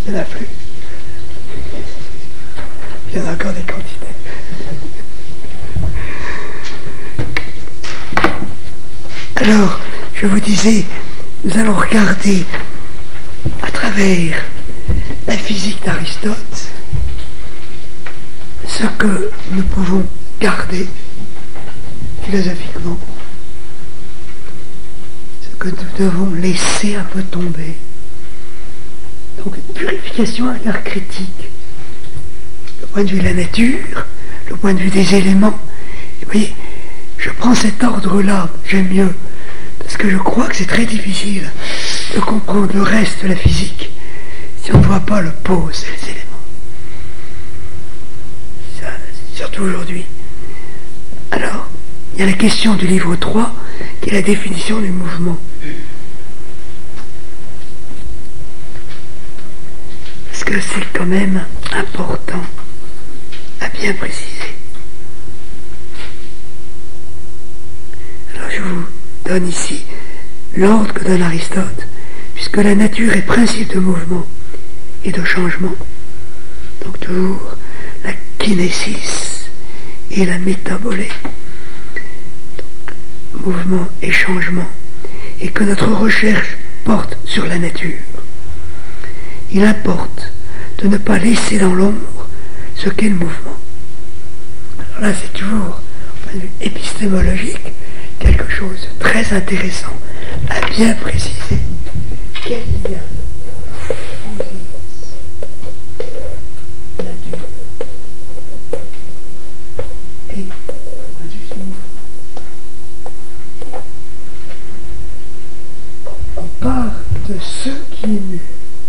Il n'y en a plus. Il y en a encore des quantités. Alors, je vous disais, nous allons regarder à travers la physique d'Aristote ce que nous pouvons garder philosophiquement, ce que nous devons laisser un peu tomber. Donc une purification à regard critique, le point de vue de la nature, le point de vue des éléments. Et vous voyez, je prends cet ordre-là, j'aime mieux, parce que je crois que c'est très difficile de comprendre le reste de la physique si on ne voit pas le pose et les éléments. Ça, surtout aujourd'hui. Alors, il y a la question du livre trois, qui est la définition du mouvement. Parce que c'est quand même important à bien préciser. Alors je vous donne ici l'ordre que donne Aristote, puisque la nature est principe de mouvement et de changement. Donc toujours la kinésis et la métabolée. Donc, mouvement et changement. Et que notre recherche porte sur la nature. Il importe de ne pas laisser dans l'ombre ce qu'est le mouvement. Alors là, c'est toujours, au point de vue épistémologique, quelque chose de très intéressant à bien préciser. Quel lien nature et point de vue du mouvement. On part de ce qui est mu.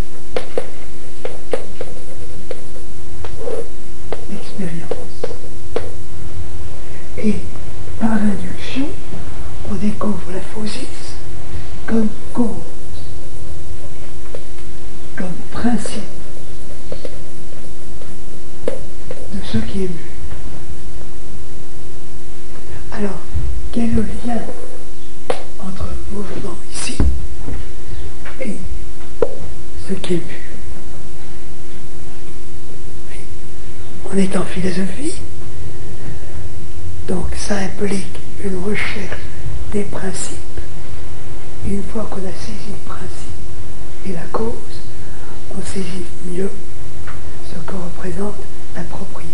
L'expérience. Et par induction, on découvre la phosis comme cause, comme principe de ce qui est mu. Alors, quel est le lien entre le mouvement ici et ce qui est mu? On est en philosophie, donc ça implique une recherche des principes. Et une fois qu'on a saisi le principe et la cause, on saisit mieux ce que représente la propriété.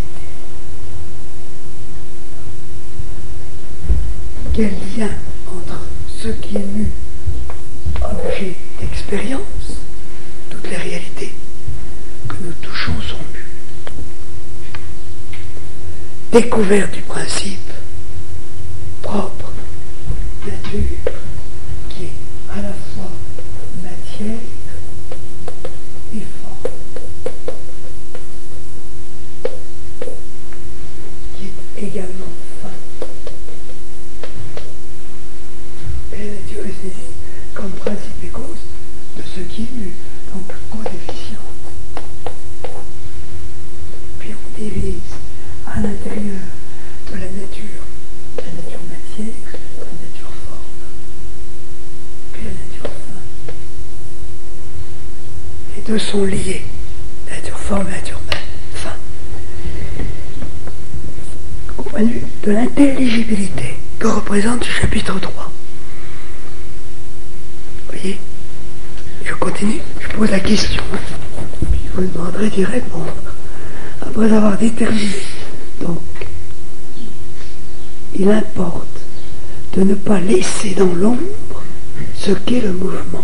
Quel lien entre ce qui est mu, objet d'expérience, toutes les réalités que nous touchons sont mues. Découverte du principe propre, nature, qui est à la fois matière et forme, qui est également fin. Et la nature est saisie comme principe et cause de ce qui est mu, donc cause efficiente. Puis on divise à l'intérieur de la nature, la nature matière, la nature forme, puis la nature fin. Les deux sont liés, la nature forme et la nature fin. Au point de vue de l'intelligibilité que représente ce chapitre trois. Vous voyez, je continue, je pose la question, puis vous me demanderez d'y répondre, après avoir déterminé. Donc, il importe de ne pas laisser dans l'ombre ce qu'est le mouvement.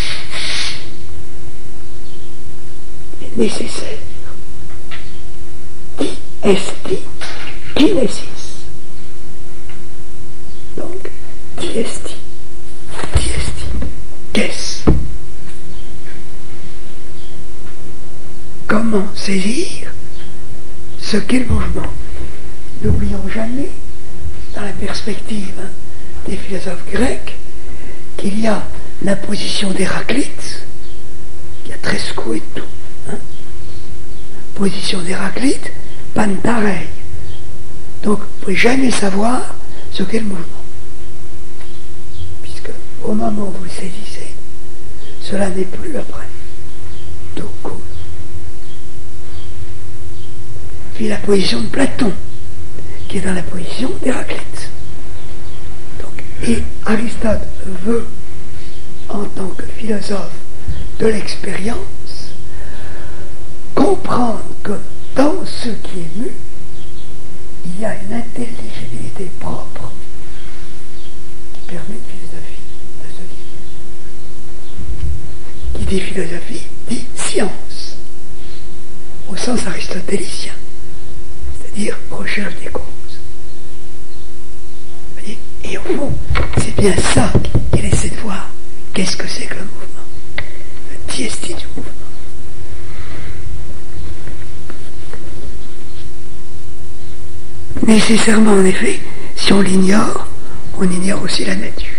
Il est nécessaire. Qui est-il? Kinésis. Donc, qui est-il? Qui est-il? Qu'est-ce? Comment saisir ce qu'est le mouvement? N'oublions jamais, dans la perspective hein, des philosophes grecs, qu'il y a la position d'Héraclite, qui a très secoué tout. Hein. Position d'Héraclite, pantarei. Donc, vous ne pouvez jamais savoir ce qu'est le mouvement. Puisque, au moment où vous le saisissez, cela n'est plus après. Tout coule. puis la position de Platon, qui est dans la position d'Héraclite. Donc, et Aristote veut, en tant que philosophe de l'expérience, comprendre que dans ce qui est mu, il y a une intelligibilité propre qui permet une philosophie de ce qui est mu. Qui dit philosophie dit science, au sens aristotélicien, c'est-à-dire recherche des causes. Vous voyez ? Et au fond, c'est bien ça qu'il essaie de voir. Qu'est-ce que c'est que le mouvement ? Le diesti du mouvement. Nécessairement, en effet, si on l'ignore, on ignore aussi la nature.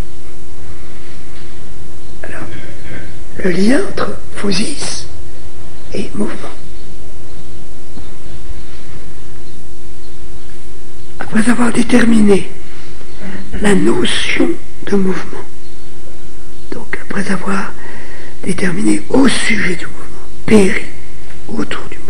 Alors, le lien entre physis et mouvement. Après avoir déterminé la notion de mouvement, donc après avoir déterminé au sujet du mouvement, péri, autour du mouvement,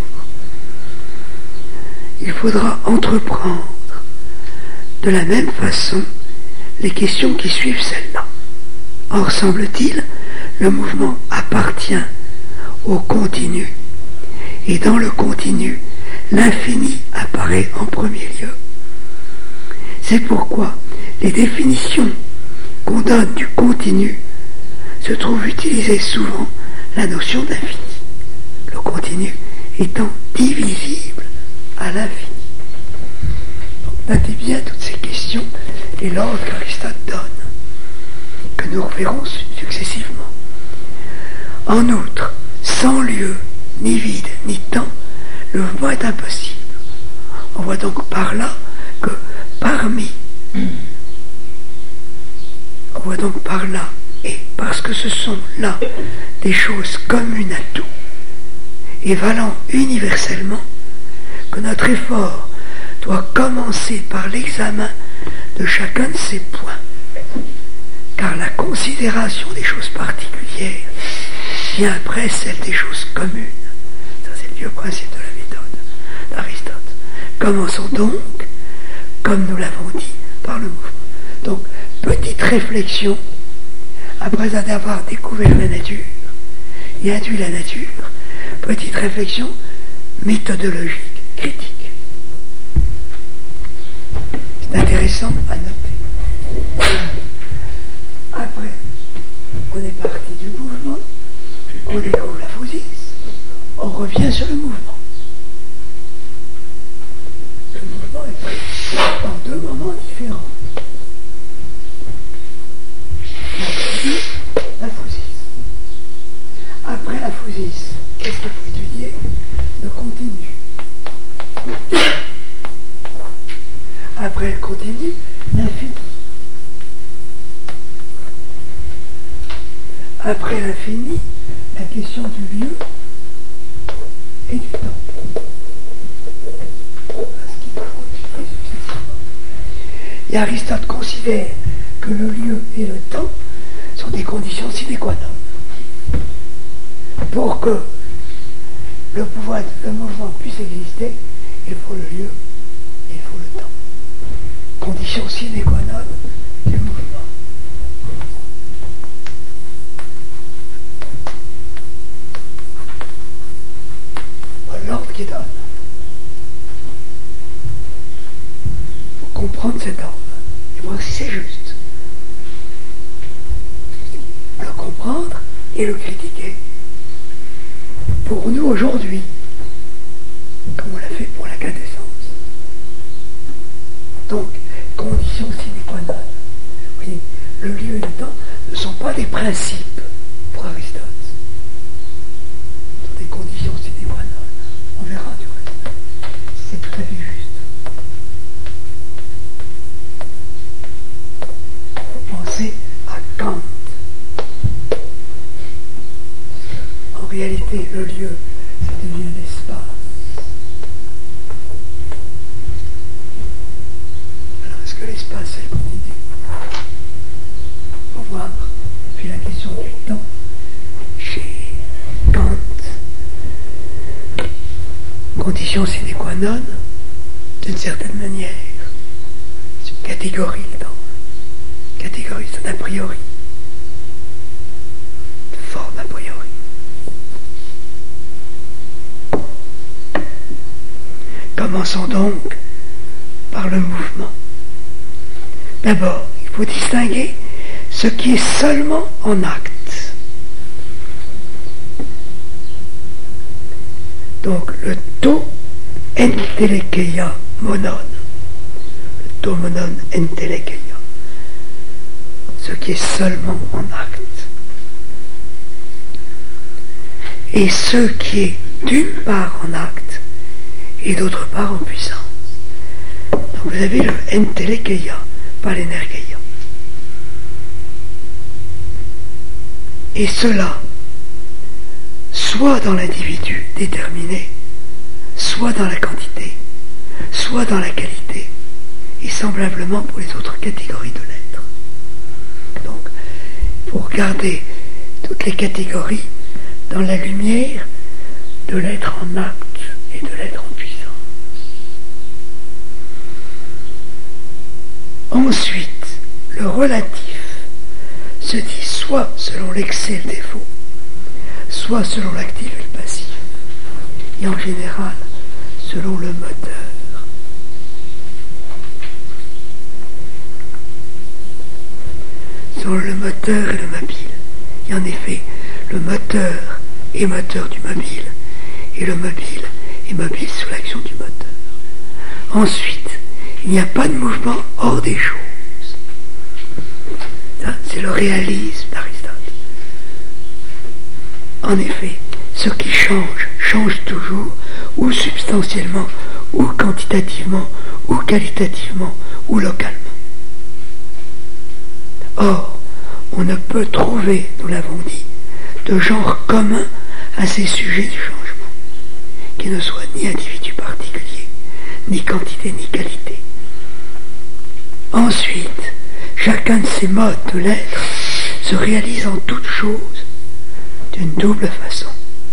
il faudra entreprendre de la même façon les questions qui suivent celle-là. Or, semble-t-il, le mouvement appartient au continu, et dans le continu, l'infini apparaît en premier lieu. C'est pourquoi les définitions qu'on donne du continu se trouvent utiliser souvent la notion d'infini, le continu étant divisible à l'infini. Donc, notez bien toutes ces questions et l'ordre qu'Aristote donne, que nous reverrons successivement. En outre, sans lieu, ni vide, ni temps, le mouvement est impossible. On voit donc par là que parmi, on voit donc par là, et parce que ce sont là des choses communes à tout, et valant universellement, que notre effort doit commencer par l'examen de chacun de ces points, car la considération des choses particulières vient après celle des choses communes. Ça, c'est le vieux principe de la méthode d'Aristote. Commençons donc, comme nous l'avons dit, par le mouvement. Donc, petite réflexion, après avoir découvert la nature et induit la nature, petite réflexion méthodologique, critique. C'est intéressant à noter. Après, on est parti du mouvement, on découvre la physis, on revient sur le mouvement. Le mouvement est pris en deux moments différents. La physis. Après la physis, qu'est-ce qu'il faut étudier ? Le continu. Après le continu, l'infini. Après l'infini, la question du lieu et du temps. Parce qu'il faut étudier successivement. Et Aristote considère que le lieu et le temps sont des conditions sine qua non. Pour que le pouvoir, le mouvement puisse exister, il faut le lieu et il faut le temps. Condition sine qua non du mouvement. Voilà l'ordre qu'il donne. Il faut comprendre cet ordre et voir si c'est juste. Le comprendre et le critiquer. Pour nous aujourd'hui, comme on l'a fait pour la quintessence. Donc, conditions sine qua non. Vous voyez, le lieu et le temps ne sont pas des principes pour Aristote. Ce sont des conditions sine qua non. On verra du reste. C'est tout à fait juste. Il faut penser à Kant. En réalité, le lieu, ça devient l'espace. Alors, est-ce que l'espace, c'est le continu ? Il faut voir. Puis la question du temps, chez Kant, condition sine qua non, d'une certaine manière. C'est une catégorie, le temps. Catégorie, c'est un a priori. Une forme a priori. Commençons donc par le mouvement. D'abord, il faut distinguer ce qui est seulement en acte. Donc le to entelekeia monon, le to monon entelekeia, ce qui est seulement en acte, et ce qui est d'une part en acte et d'autre part en puissance. Donc vous avez le entelekeia, pas l'energeia. Et cela, soit dans l'individu déterminé, soit dans la quantité, soit dans la qualité, et semblablement pour les autres catégories de l'être. Donc, il faut regarder toutes les catégories dans la lumière de l'être en acte et de l'être en puissance. Ensuite, le relatif se dit soit selon l'excès et le défaut, soit selon l'actif et le passif, et en général selon le moteur. Selon le moteur et le mobile. Et en effet, le moteur est moteur du mobile, et le mobile est mobile sous l'action du moteur. Ensuite, il n'y a pas de mouvement hors des choses. Ça, c'est le réalisme d'Aristote. En effet, ce qui change, change toujours, ou substantiellement, ou quantitativement, ou qualitativement, ou localement. Or, on ne peut trouver, nous l'avons dit, de genre commun à ces sujets du changement, qui ne soient ni individu particulier, ni quantité, ni qualité. Ensuite, chacun de ces modes de l'être se réalise en toute chose d'une double façon.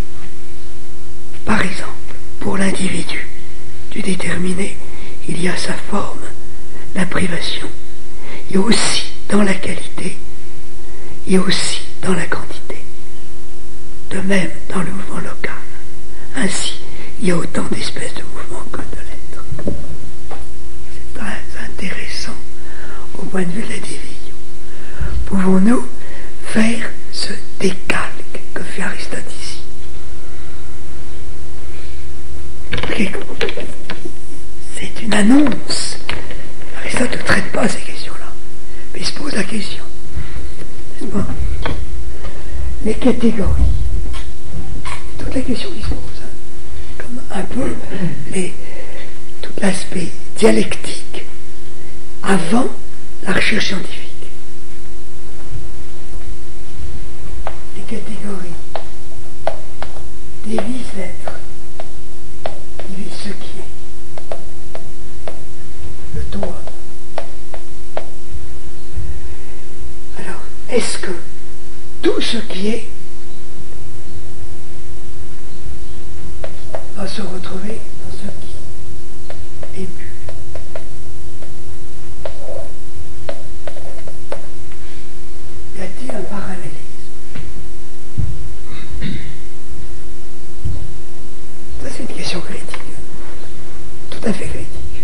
Par exemple, pour l'individu du déterminé, il y a sa forme, la privation, et aussi dans la qualité, et aussi dans la quantité. De même dans le mouvement local. Ainsi, il y a autant d'espèces de mouvements que de l'être. C'est très intéressant au point de vue de la division. Pouvons-nous faire ce décalque que fait Aristote ici? C'est une annonce. Aristote ne traite pas ces questions-là, mais il se pose la question. N'est-ce pas? Les catégories. C'est toute la question qui se pose. Hein. Comme un peu les, tout l'aspect dialectique avant la recherche scientifique. Les catégories divisent l'être, divisent ce qui est, le toi. Alors, est-ce que tout ce qui est va se retrouver dans ce qui est mu? Y a-t-il un parallélisme? Ça, c'est une question critique, tout à fait critique.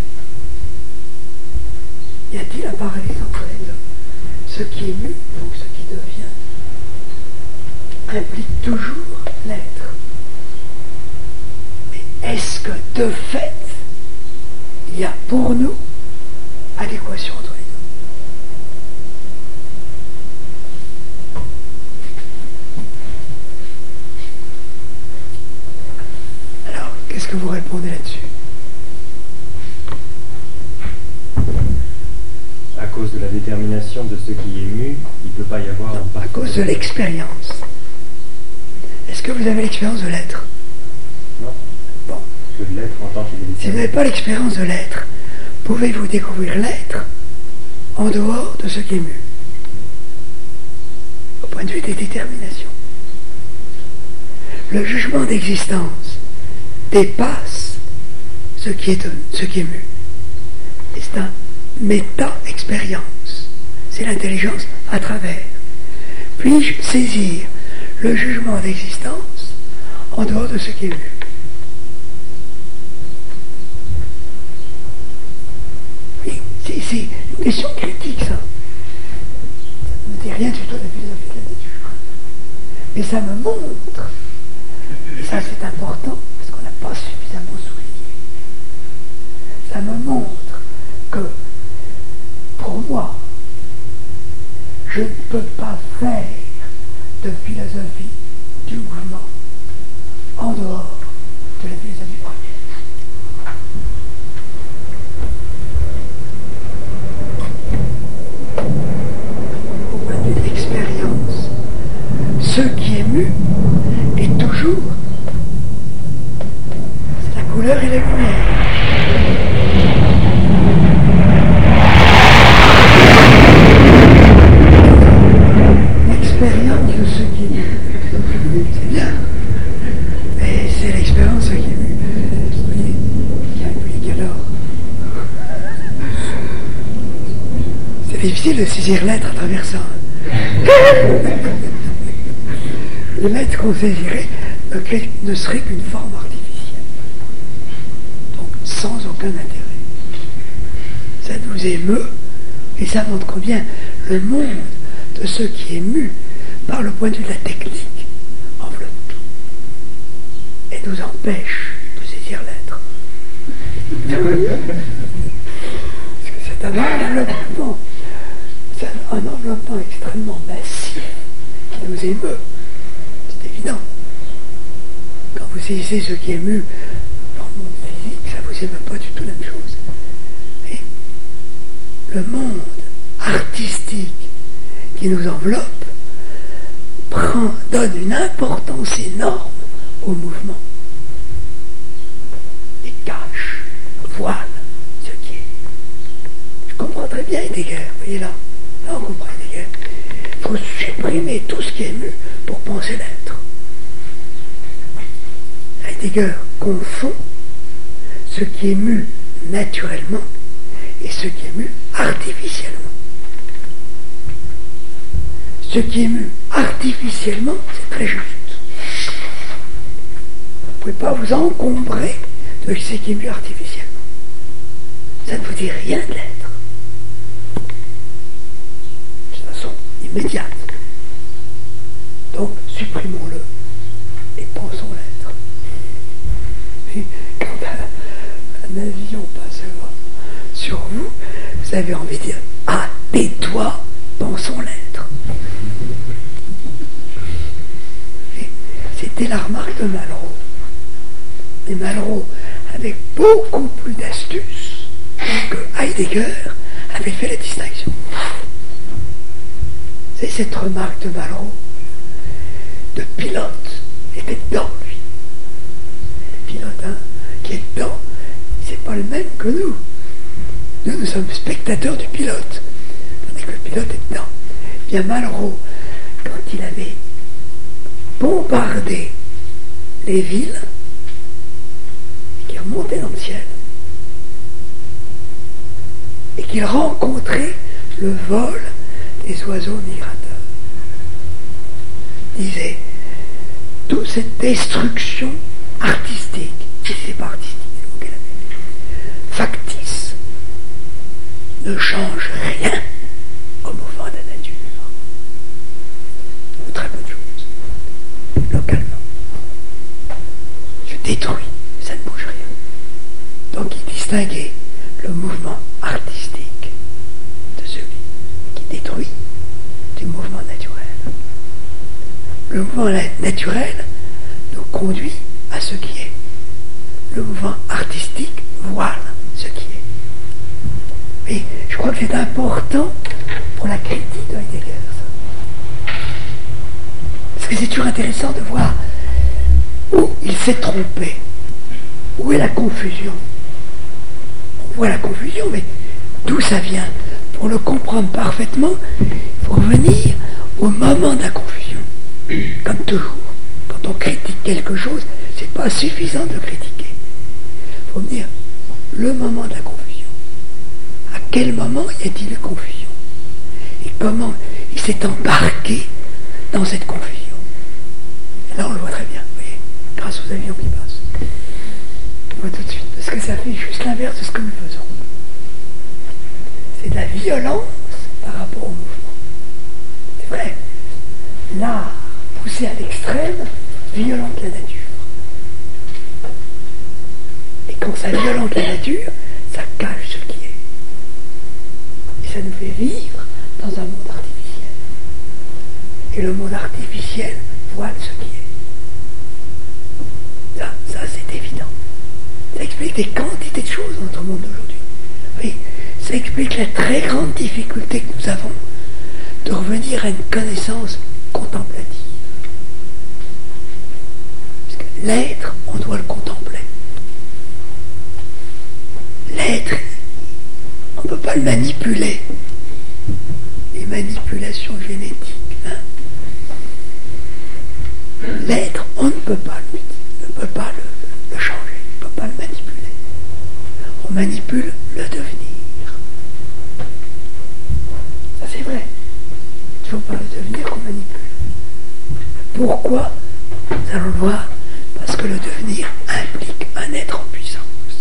Y a-t-il un parallélisme entre les deux? Ce qui est mu, donc ce qui devient, implique toujours l'être. Mais est-ce que de fait, il y a pour nous adéquation entre les deux? Alors, qu'est-ce que vous répondez là-dessus? À cause de la détermination de ce qui est mu, il ne peut pas y avoir... Non, à cause de l'expérience. Est-ce que vous avez l'expérience de l'être? Non. Bon. Que de l'être en tant qu'il est... Si vous n'avez pas l'expérience de l'être, pouvez-vous découvrir l'être en dehors de ce qui est mu? Au point de vue des déterminations. Le jugement d'existence dépasse ce qui est, ce qui est mu. Et c'est un méta-expérience. C'est l'intelligence à travers. Puis-je saisir le jugement d'existence en dehors de ce qui est mu? Oui, c'est, c'est une question critique, ça. Ça ne dit rien du tout de la philosophie de la nature. Mais ça me montre, et ça c'est important, parce qu'on n'a pas suffisamment souligné, ça me montre que, pour moi, je ne peux pas faire de philosophie du mouvement en dehors de la philosophie première. Au point de vue de l'expérience, ce qui est mu est toujours c'est la couleur et la lumière. L'expérience de ce qui est mu, c'est bien, mais c'est l'expérience de ce qui est mu. Vous voyez, il y a un public alors. C'est difficile de saisir l'être à travers ça. L'être qu'on saisirait ne serait qu'une forme artificielle, donc sans aucun intérêt. Ça nous émeut et ça montre combien le monde de ce qui est mu par le point de vue de la technique enveloppe tout et nous empêche de saisir l'être. Parce que c'est un enveloppement, c'est un enveloppement extrêmement massif qui nous émeut. C'est évident. Quand vous saisissez ce qui est mu dans le monde physique, ça ne vous émeut pas du tout la même chose. Mais le monde artistique qui nous enveloppe prend, donne une importance énorme au mouvement et cache, voile ce qui est. Je comprends très bien Heidegger, vous voyez là, là on comprend Heidegger. Il faut supprimer tout ce qui est mu pour penser l'être. Heidegger confond ce qui est mu naturellement et ce qui est mu artificiellement. Ce qui est mu artificiellement, c'est très juste. Vous ne pouvez pas vous encombrer de ce qui est mu artificiellement. Ça ne vous dit rien de l'être. De façon immédiate. Donc, supprimons-le et pensons l'être. Et quand un, un avion passera sur vous, vous avez envie de dire « Ah, tais-toi, pensons l'être ». C'était la remarque de Malraux. Et Malraux, avec beaucoup plus d'astuce que Heidegger, avait fait la distinction. C'est cette remarque de Malraux, de pilote, était dedans, lui. Le pilote, hein, qui est dedans, c'est pas le même que nous. Nous, nous sommes spectateurs du pilote, tandis que le pilote est dedans. Bien Malraux, quand il avait bombardé les villes, et qu'il remontait dans le ciel, et qu'il rencontrait le vol des oiseaux migrateurs, disait toute cette destruction artistique, et c'est pas artistique, c'est factice, ne change rien au mouvement de la nature, ou très peu de choses, localement. Je détruis, ça ne bouge rien. Donc il distinguait le mouvement artistique de celui qui détruit du mouvement naturel. Le mouvement naturel nous conduit à ce qui est. Le mouvement artistique voile ce qui est. Et je crois que c'est important pour la critique de Heidegger, ça. Parce que c'est toujours intéressant de voir où il s'est trompé, où est la confusion. On voit la confusion, mais d'où ça vient? Pour le comprendre parfaitement, il faut revenir au moment de la confusion. Comme toujours, quand on critique quelque chose, c'est pas suffisant de critiquer. Il faut venir le moment de la confusion. À quel moment y a-t-il eu confusion? Et comment il s'est embarqué dans cette confusion? Et là, on le voit très bien, vous voyez, grâce aux avions qui passent. On voit tout de suite, parce que ça fait juste l'inverse de ce que nous faisons. C'est de la violence par rapport au mouvement. C'est vrai. L'art poussé à l'extrême violente la nature. Et quand ça violente la nature, ça cache ce qui est. Et ça nous fait vivre dans un monde artificiel. Et le monde artificiel voile ce qui est. Ça, ça c'est évident. Ça explique des quantités de choses dans notre monde d'aujourd'hui. Oui, ça explique la très grande difficulté que nous avons de revenir à une connaissance contemplative. Parce que l'être, on doit le contempler. L'être, on ne peut pas le manipuler. Les manipulations génétiques. Hein. L'être, on ne peut pas le, ne peut pas le, le changer, on ne peut pas le manipuler. On manipule le devenir. Ça c'est vrai. Il faut pas le devenir qu'on manipule. Pourquoi? Nous allons le voir. Parce que le devenir implique un être en puissance.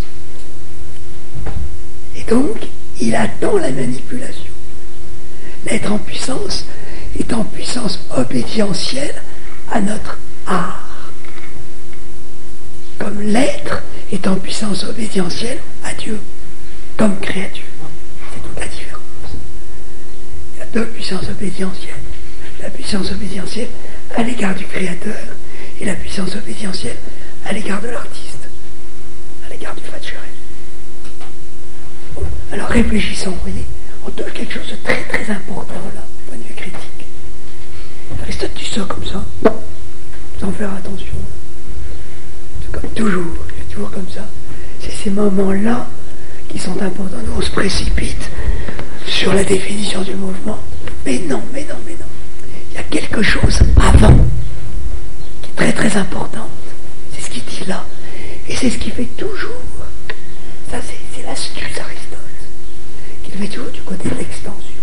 Et donc, il attend la manipulation. L'être en puissance est en puissance obédientielle à notre art. Comme l'être est en puissance obédientielle à Dieu, comme créature. C'est toute la différence. Il y a deux puissances obédientielles. La puissance obédientielle à l'égard du Créateur et la puissance obédientielle à l'égard de l'artiste, à l'égard du facturé. Bon, alors réfléchissons, vous voyez, on touche quelque chose de très très important là, du point de vue critique. Aristote dit ça comme ça, sans faire attention. C'est comme toujours, c'est toujours comme ça. C'est ces moments-là qui sont importants. Nous, on se précipite sur la définition du mouvement. Mais non, mais non, mais non. Il y a quelque chose avant qui est très très importante. C'est ce qu'il dit là. Et c'est ce qui fait toujours. Ça, c'est, c'est l'astuce d'Aristote. Qu'il fait toujours du côté de l'extension.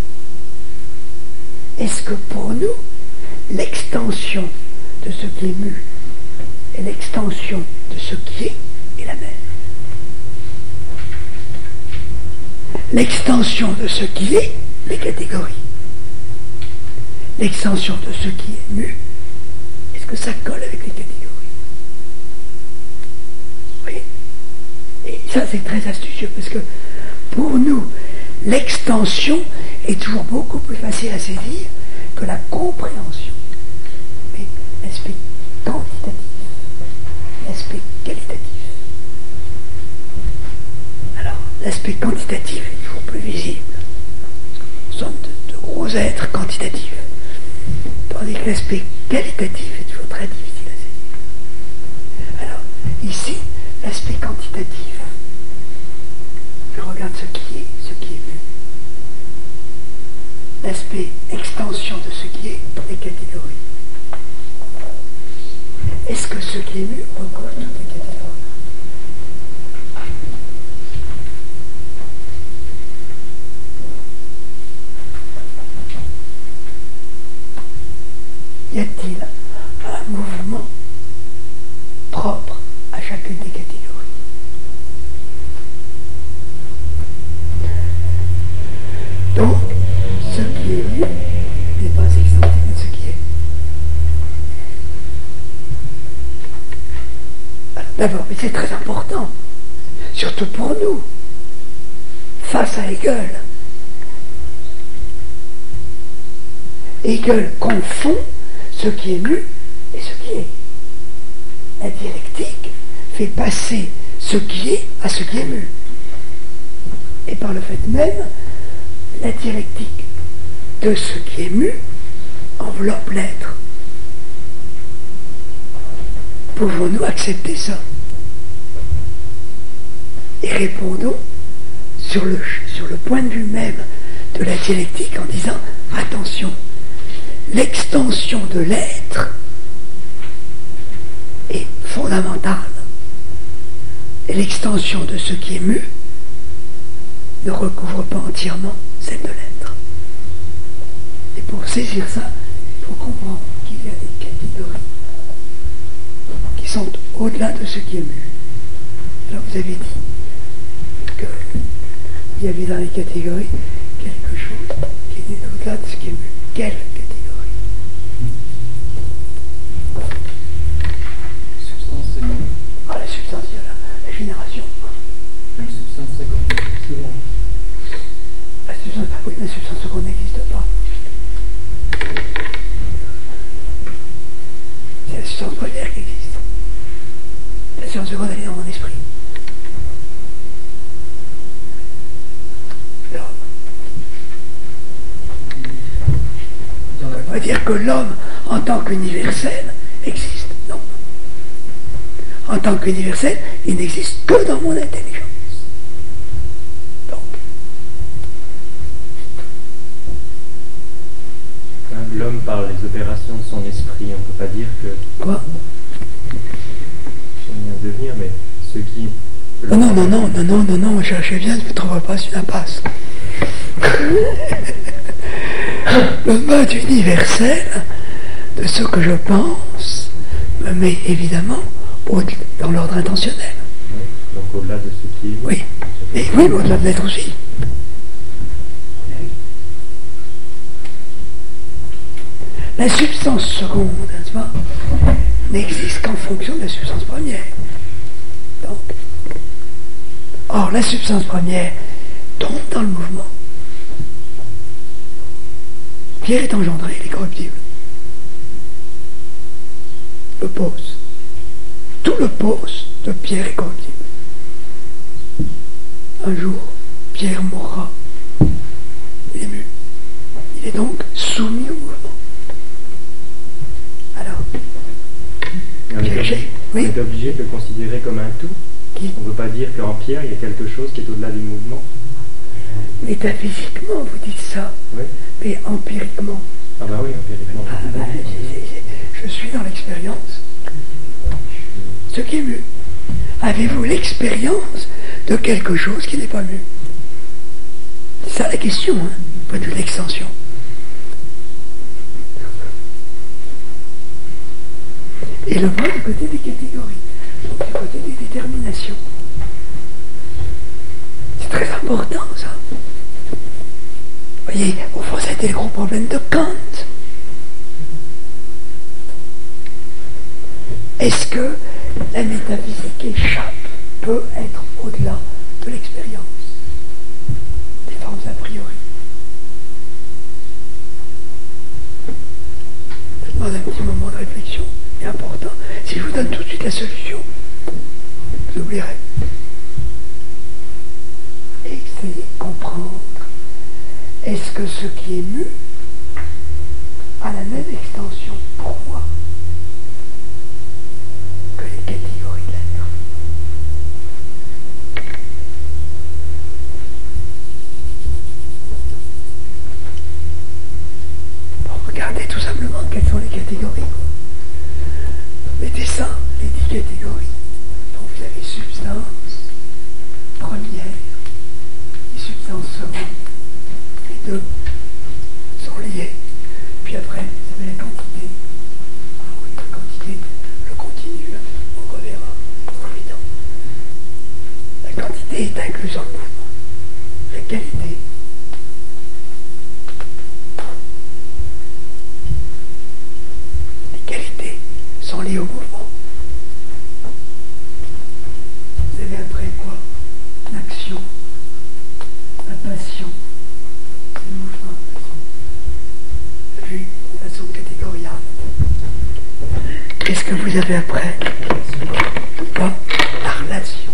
Est-ce que pour nous, l'extension de ce qui est mu et l'extension de ce qui est est la même? L'extension de ce qui est, les catégories. L'extension de ce qui est mu, est-ce que ça colle avec les catégories? Oui. Et ça, c'est très astucieux, parce que pour nous, l'extension est toujours beaucoup plus facile à saisir que la compréhension. Mais l'aspect quantitatif, l'aspect qualitatif. Alors, l'aspect quantitatif est toujours plus visible. Nous sommes de, de gros êtres quantitatifs. Tandis que l'aspect qualitatif est toujours très difficile à saisir. Alors, ici, l'aspect quantitatif. Je regarde ce qui est, ce qui est vu. L'aspect extension de ce qui est, les catégories. Est-ce que ce qui est vu recouvre toutes les catégories? Y a-t-il un mouvement propre à chacune des catégories? Donc, ce qui est vu n'est pas extensible de ce qui est. Alors, d'abord, mais c'est très important, surtout pour nous, face à Hegel. Hegel confond ce qui est mu et ce qui est. La dialectique fait passer ce qui est à ce qui est mu. Et par le fait même, la dialectique de ce qui est mu enveloppe l'être. Pouvons-nous accepter ça? Et répondons sur le, sur le point de vue même de la dialectique en disant attention, l'extension de l'être est fondamentale. Et l'extension de ce qui est mu ne recouvre pas entièrement celle de l'être. Et pour saisir ça, il faut comprendre qu'il y a des catégories qui sont au-delà de ce qui est mu. Alors vous avez dit qu'il y avait dans les catégories quelque chose qui était au-delà de ce qui est mu. Quelle catégorie? Substance secondaire. Ah, la substance, la, la génération. Une substance secondaire. La substance, oui, la substance secondaire n'existe pas. C'est la substance première qui existe. La substance secondaire, elle est dans mon esprit. L'homme. On ne peut pas dire que l'homme, en tant qu'universel, existe. Non. En tant qu'universel, il n'existe que dans mon intelligence. Donc. L'homme, par les opérations de son esprit, on ne peut pas dire que... Quoi? Je viens de devenir, mais ce qui... Non, non, non, non, non, non, non, non, je, je viens, tu ne trouveras pas une impasse. Le mode universel de ce que je pense me met évidemment au, dans l'ordre intentionnel. Oui, donc au-delà de ce qui est... Oui, et oui, mais au-delà de l'être aussi. La substance seconde, n'est-ce pas, n'existe qu'en fonction de la substance première. Donc, or, la substance première tombe dans le mouvement. Pierre est engendré, il est corruptible. Le pose. Tout le pose de Pierre est corruptible. Un jour, Pierre mourra. Il est mu. Il est donc soumis au mouvement. Alors, on est, obligé, oui. on est obligé de le considérer comme un tout. Qui? On ne peut pas dire qu'en Pierre, il y a quelque chose qui est au-delà du mouvement. Métaphysiquement, vous dites ça. Oui. Mais empiriquement. Ah bah oui, empiriquement. Ah, bah, j'ai, j'ai, je suis dans l'expérience. Ce qui est mu. Avez-vous l'expérience de quelque chose qui n'est pas mu? C'est ça la question, hein, pas de l'extension. Et le bras du côté des catégories, donc du côté des déterminations. C'est très important, ça. Vous voyez, au fond, ça a été le gros problème de Kant. Est-ce que la métaphysique échappe, peut être au-delà de l'expérience, des formes a priori? Je demande un petit moment de réflexion, c'est important. Si je vous donne tout de suite la solution, vous oublierez. Essayez de comprendre. Est-ce que ce qui est mu a la même extension pour moi que les catégories de l'être? Bon, regardez tout simplement quelles sont les catégories. Mettez ça, les dix catégories. Donc vous avez substance première et substance seconde. Les deux sont liés. Puis après, vous avez la quantité. Ah oui, la quantité, le continu, on reverra, c'est évident. La quantité est incluse dans le mouvement. La qualité. Les qualités sont liées au mouvement. Vous avez après quoi? L'action, la passion. Le mouvement, vu de façon catégoriale. Qu'est-ce que vous avez après? Pas la relation.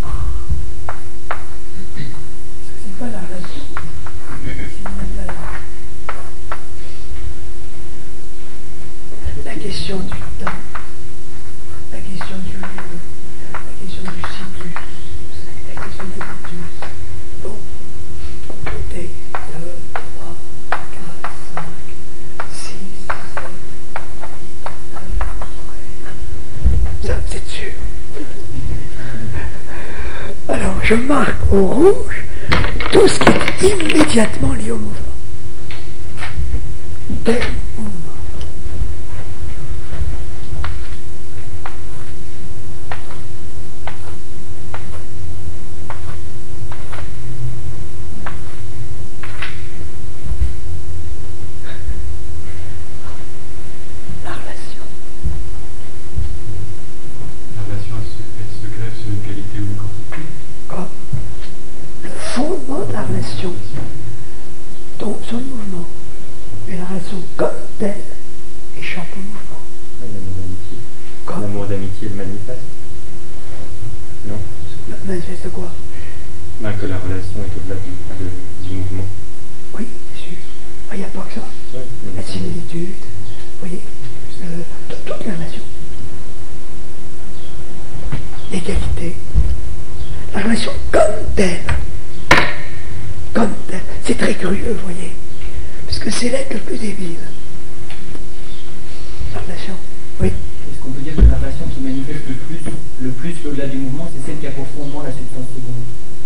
C'est pas la relation. C'est la, la question du temps, la question du lieu, la question du cyclus, la question du cultus. Bon, écoutez. deux, trois, quatre, cinq, six, sept, huit, neuf, ça c'est sûr. je marque au rouge tout ce qui est immédiatement lié au mouvement. Tel mouvement. La relation. La relation, elle se, elle se greffe sur une qualité ou une quantité. Comme le fondement de la relation tombe sur le mouvement. Mais la relation comme telle échappe au mouvement. Oui, l'amour d'amitié. Comme L'amour d'amitié le manifeste. Non. manifeste quoi? Ben, que la relation est au-delà du, de- du mouvement. Oui, c'est sûr. Il n'y a pas que ça. Oui, La similitude, vous voyez, euh, toute, toute la relation. L'égalité. La relation comme telle. Comme telle. C'est très curieux, vous voyez. Parce que c'est l'être le plus débile. La relation. Oui. Est-ce qu'on peut dire que la relation qui manifeste le plus, le plus au-delà du mouvement, c'est celle qui a pour fondement la substance seconde?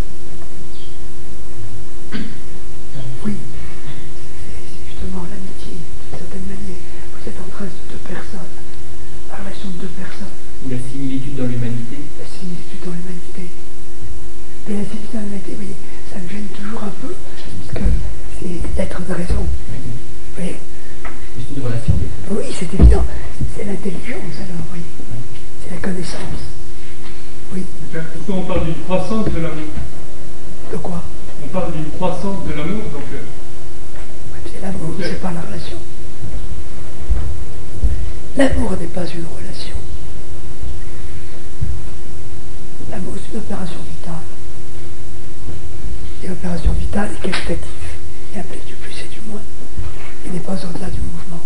Oui. C'est justement l'amitié, d'une certaine manière. Vous êtes en train de deux personnes. La relation de deux personnes. Ou la similitude dans l'humanité? La similitude dans l'humanité. Et la similitude dans l'humanité, vous voyez, ça me gêne toujours un peu, parce que c'est l'être de raison. Vous voyez? C'est une relation. Oui, c'est évident. C'est l'intelligence, alors, oui. C'est la connaissance. Oui. Pourquoi on parle d'une croissance de l'amour? De quoi? On parle d'une croissance de l'amour, donc euh, C'est l'amour, Ok. c'est pas la relation. L'amour n'est pas une relation. L'amour, c'est une opération vitale. Et l'opération vitale est qualitative. Il implique du plus et du moins. Il n'est pas au-delà du mouvement.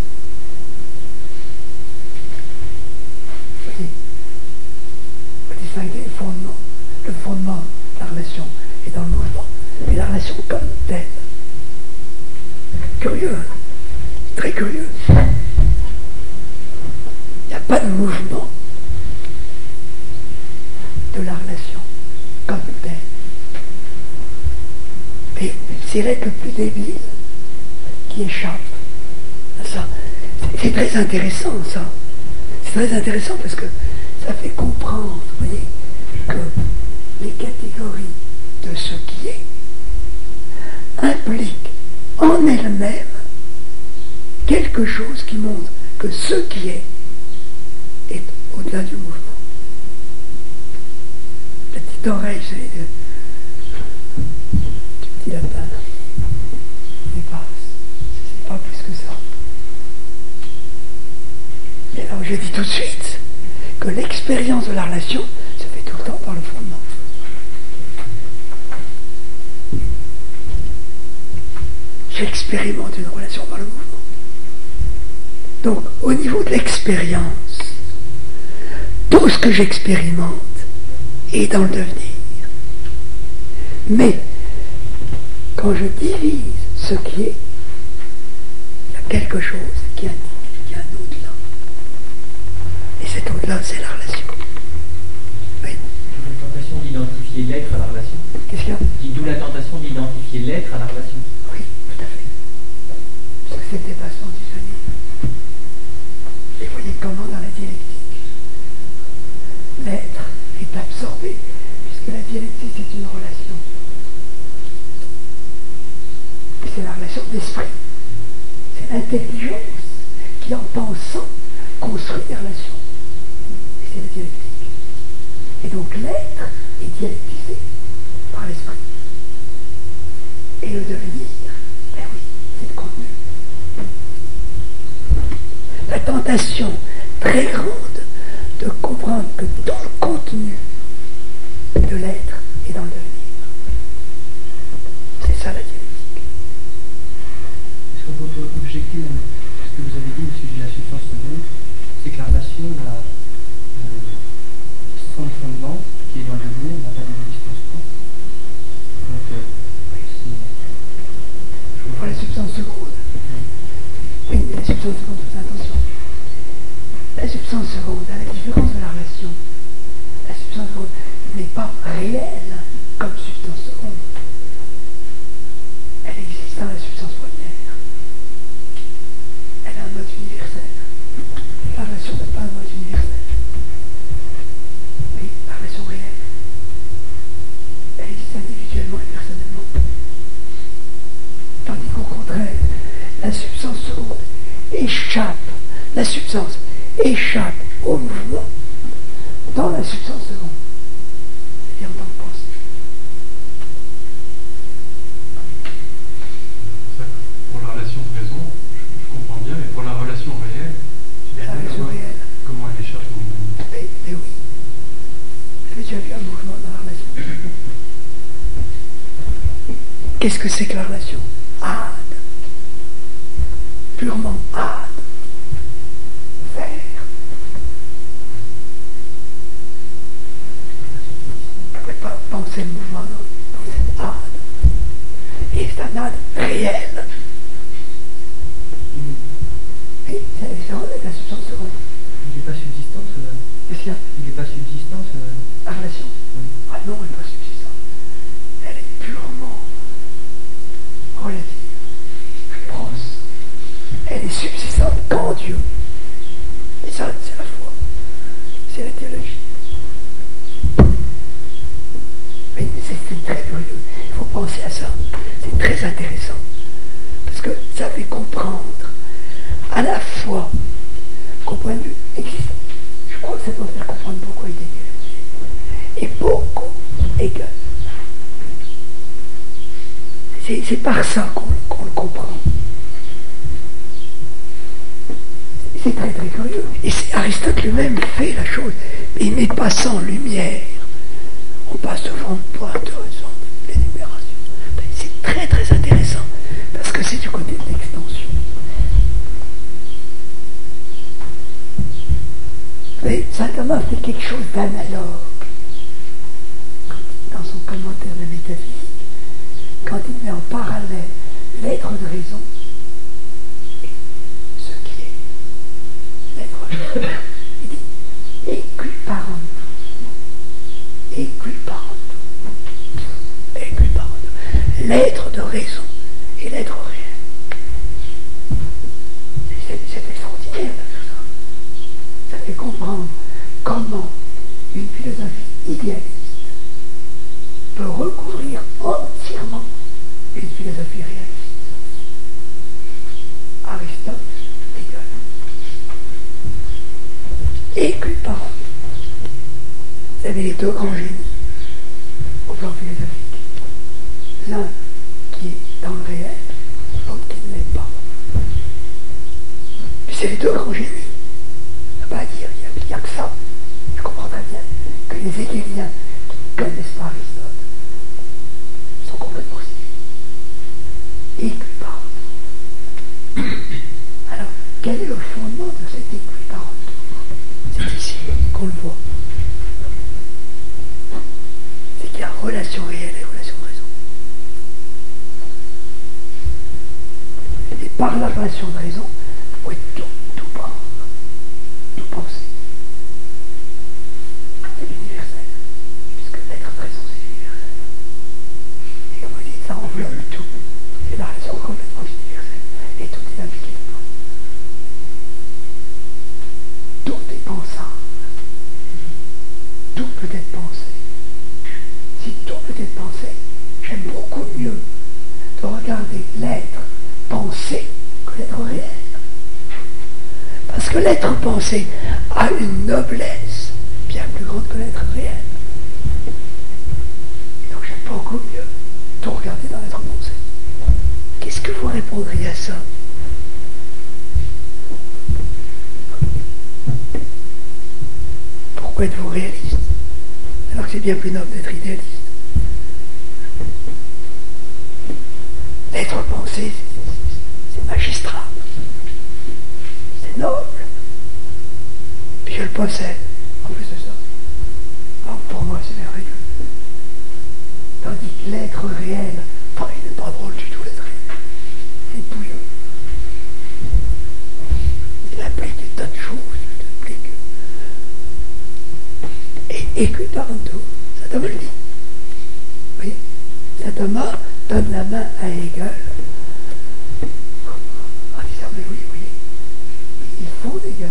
Vous voyez, vous distinguez le fondement. Le fondement de la relation est dans le mouvement. Et la relation comme telle. Curieux, hein? Très curieux. Il n'y a pas de mouvement de la relation comme telle. Mais c'est l'être le plus débile qui échappe à ça. C'est très intéressant, ça. C'est très intéressant parce que ça fait comprendre, vous voyez, que les catégories de ce qui est impliquent en elles-mêmes quelque chose qui montre que ce qui est est au-delà du mouvement. La petite oreille, c'est euh, du petit lapin. Dépasse. C'est pas plus que ça. Et alors je dis tout de suite que l'expérience de la relation se fait tout le temps par le fondement. J'expérimente une relation par le mouvement. Donc, au niveau de l'expérience, tout ce que j'expérimente est dans le devenir. Mais, quand je divise ce qui est, il y a quelque chose qui indique qu'il y a un au-delà. Et cet au-delà, c'est la relation. Oui. La tentation d'identifier l'être à la relation. Qu'est-ce qu'il y a? D'où la tentation d'identifier l'être à la relation. Oui, tout à fait. Parce que c'est le dépassement du souvenir. Et voyez comment dans la dialectique, l'être est absorbé, puisque la dialectique c'est une relation. Et c'est la relation d'esprit. C'est l'intelligence qui, en pensant, construit des relations. Et c'est la dialectique. Et donc l'être est dialectisé par l'esprit. Et le devenir, ben oui, c'est le contenu. La tentation très grande de comprendre que tout le contenu de l'être est dans le devenir. C'est ça la dialectique. Est-ce qu'on peut objecter même ce que vous avez dit au sujet de la substance seconde, c'est que la relation n'a, euh, sans le fondement, qui est dans le devenir, n'a pas d'existence propre. Donc, euh, c'est... Pour la substance seconde. Oui, mais la substance seconde, faites attention. La substance seconde, à la différence de la relation, la substance seconde n'est pas réelle comme substance seconde. Elle existe dans la substance première. Elle a un mode universel. La relation n'a pas un mode universel. Oui, la relation réelle. Elle existe individuellement et personnellement. Tandis qu'au contraire, la substance seconde échappe, la substance échappe au mouvement dans la substance seconde. C'est-à-dire en tant que pensée. Pour la relation de raison, je, je comprends bien, mais pour la relation réelle, Mais la relation réelle. Comment elle échappe au mouvement? Mais, mais oui. Vous avez déjà vu un mouvement dans la relation? Qu'est-ce que c'est que la relation? Ade. Purement ade. Vers. Vous ne pouvez pas penser le mouvement dans, dans cette ade. Et c'est un ade réel. Et c'est la différence avec la substance seconde. Il n'est pas subsistance, euh, Qu'est-ce qu'il y a? il n'est pas subsistance. euh, La relation? Oui. Ah non, elle n'est pas subsistante. Elle est purement relative, proche. Elle est subsistante qu'en Dieu. Et ça, c'est la foi. C'est la théologie. Mais c'est c'est très curieux. Il faut penser à ça. C'est très intéressant. Parce que ça fait comprendre à la fois qu'au point de vue existe. Je crois que ça doit faire comprendre pourquoi il est et beaucoup Hegel. C'est, c'est par ça qu'on, qu'on le comprend. C'est, c'est très très curieux. Et c'est Aristote lui-même fait la chose. Mais il n'est pas sans lumière. On passe devant le point de raison, l'énumération. C'est très très intéressant. Parce que c'est du côté de l'extension. Mais saint Thomas fait quelque chose d'analogue dans son commentaire de métaphysique, quand il met en parallèle l'être de raison et ce qui est l'être de raison. Il dit équiparant, équiparant, équiparant, l'être de raison et l'être réel. C'est, c'est extraordinaire de faire ça. Ça fait comprendre comment une philosophie idéaliste peut recouvrir entièrement une philosophie réaliste. Aristote, Hegel. Équiparant. Vous avez les deux grands génies au plan philosophique. L'un qui est dans le réel, l'autre qui ne l'est pas. Puis c'est les deux grands génies. Il n'y a pas à dire, il n'y a, a que ça. Je comprends très bien que les Hegeliens qui ne connaissent pas Aristote sont complètement civiles. Équiparant. Alors, quel est le fondement de cette équiparante? C'est ici qu'on le voit. C'est qu'il y a relation réelle et relation de raison. Et par la relation de raison, vous pouvez tout, tout prendre, tout penser. C'est l'universel, puisque l'être de raison, c'est l'universel. Et comme vous dites, ça enveloppe tout. C'est la relation complètement universelle. Et tout est impliqué dedans. Tout est pensable. Tout peut être pensé. Si tout peut être pensé, j'aime beaucoup mieux de regarder l'être pensé que l'être réel. Parce que l'être pensé a une noblesse bien plus grande que l'être réel. Et donc j'aime beaucoup mieux de regarder dans l'être pensé. Qu'est-ce que vous répondriez à ça? Pourquoi êtes-vous réaliste alors que c'est bien plus noble d'être idéaliste? L'être pensé, c'est, c'est magistral, c'est noble, puis je le possède en plus de ça. Alors pour moi c'est merveilleux. Tandis que l'être réel, enfin, il n'est pas drôle du tout l'être réel, c'est bouilleux. Il implique des tas de choses, il implique. Et équiparando, ça Thomas le dit. Vous voyez, saint Thomas donne la main à Hegel en disant, mais oui, oui, ils font Hegel,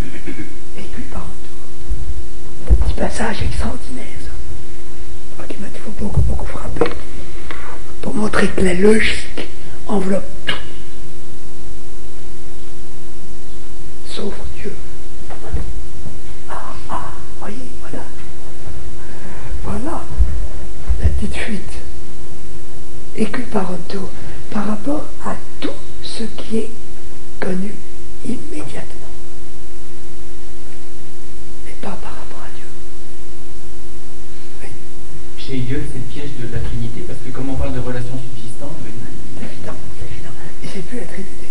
équiparentur. Petit passage extraordinaire, ça, qui m'a toujours beaucoup, beaucoup frappé, pour montrer que la logique enveloppe tout, sauf Dieu. Ah, ah, voyez, voilà. Voilà la petite fuite. Equiparento, par rapport à tout ce qui est connu immédiatement. Et pas par rapport à Dieu. Oui. Chez Hegel, c'est le piège de la Trinité, parce que comme on parle de relations subsistantes, c'est évident, c'est évident. Et c'est plus la Trinité.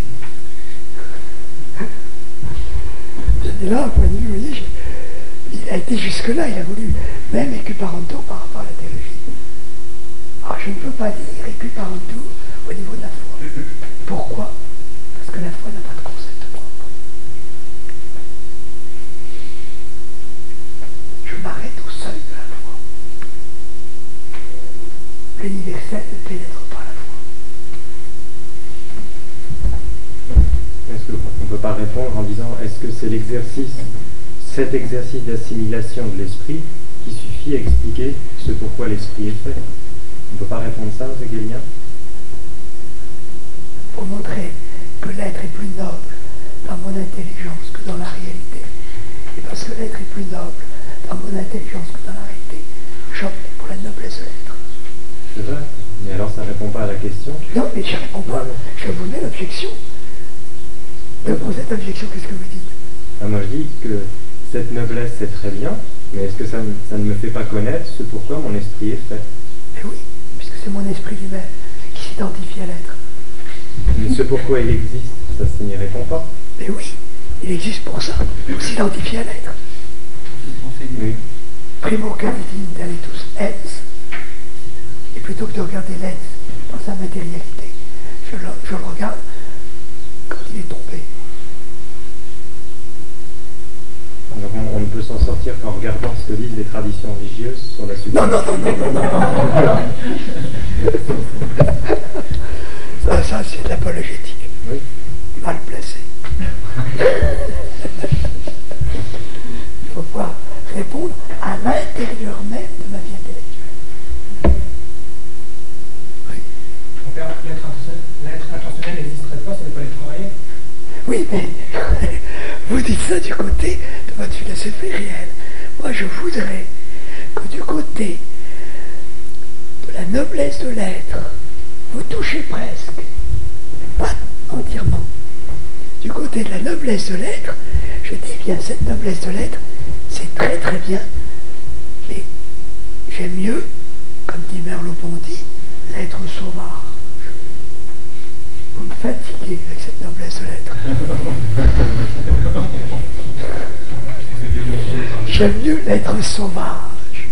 J'en ai là, un point de vue, vous voyez, il a été jusque-là, il a voulu même equiparento par rapport à la théologie. Alors je ne peux pas dire equiparento au niveau de la foi. Pourquoi? Parce que la foi n'a pas de concept propre. Je m'arrête au seuil de la foi. L'universel ne pénètre pas la foi. Est-ce qu'on ne peut pas répondre en disant est-ce que c'est l'exercice, cet exercice d'assimilation de l'esprit qui suffit à expliquer ce pourquoi l'esprit est fait? On ne peut pas répondre ça aux Hegeliens? Pour montrer que l'être est plus noble dans mon intelligence que dans la réalité. Et parce que l'être est plus noble dans mon intelligence que dans la réalité, j'opte pour la noblesse de l'être. C'est vrai, mais alors ça ne répond pas à la question. Non, mais je ne réponds pas. Je vous mets l'objection. Devant cette objection, qu'est-ce que vous dites? Ah, moi je dis que cette noblesse c'est très bien, mais est-ce que ça, ça ne me fait pas connaître ce pourquoi mon esprit est fait? Mais oui, puisque c'est mon esprit lui-même qui s'identifie à l'être. Mais ce pourquoi il existe, ça n'y répond pas. Mais oui, il existe pour ça, pour s'identifier à l'être. Oui. Primo candidin delitus ens. Et plutôt que de regarder l'ens dans sa matérialité, je le, je le regarde quand il est tombé. Donc on, on ne peut s'en sortir qu'en regardant ce que disent les traditions religieuses sur la substance. Non, non, non, non, non, non, non. Ça, ça c'est de l'apologétique. Oui. Mal placé. Il faut pouvoir répondre à l'intérieur même de ma vie intellectuelle. Oui. L'être intentionnel, l'être intentionnel n'existerait pas, ça n'est pas les travailler. Oui, mais vous dites ça du côté de votre philosophie réelle. Moi, je voudrais que du côté de la noblesse de l'être, vous touchez presque, pas entièrement. Du côté de la noblesse de l'être, je dis bien cette noblesse de l'être, c'est très très bien, mais j'aime mieux, comme dit Merleau-Ponty, l'être sauvage. Vous me fatiguez avec cette noblesse de l'être. J'aime mieux l'être sauvage.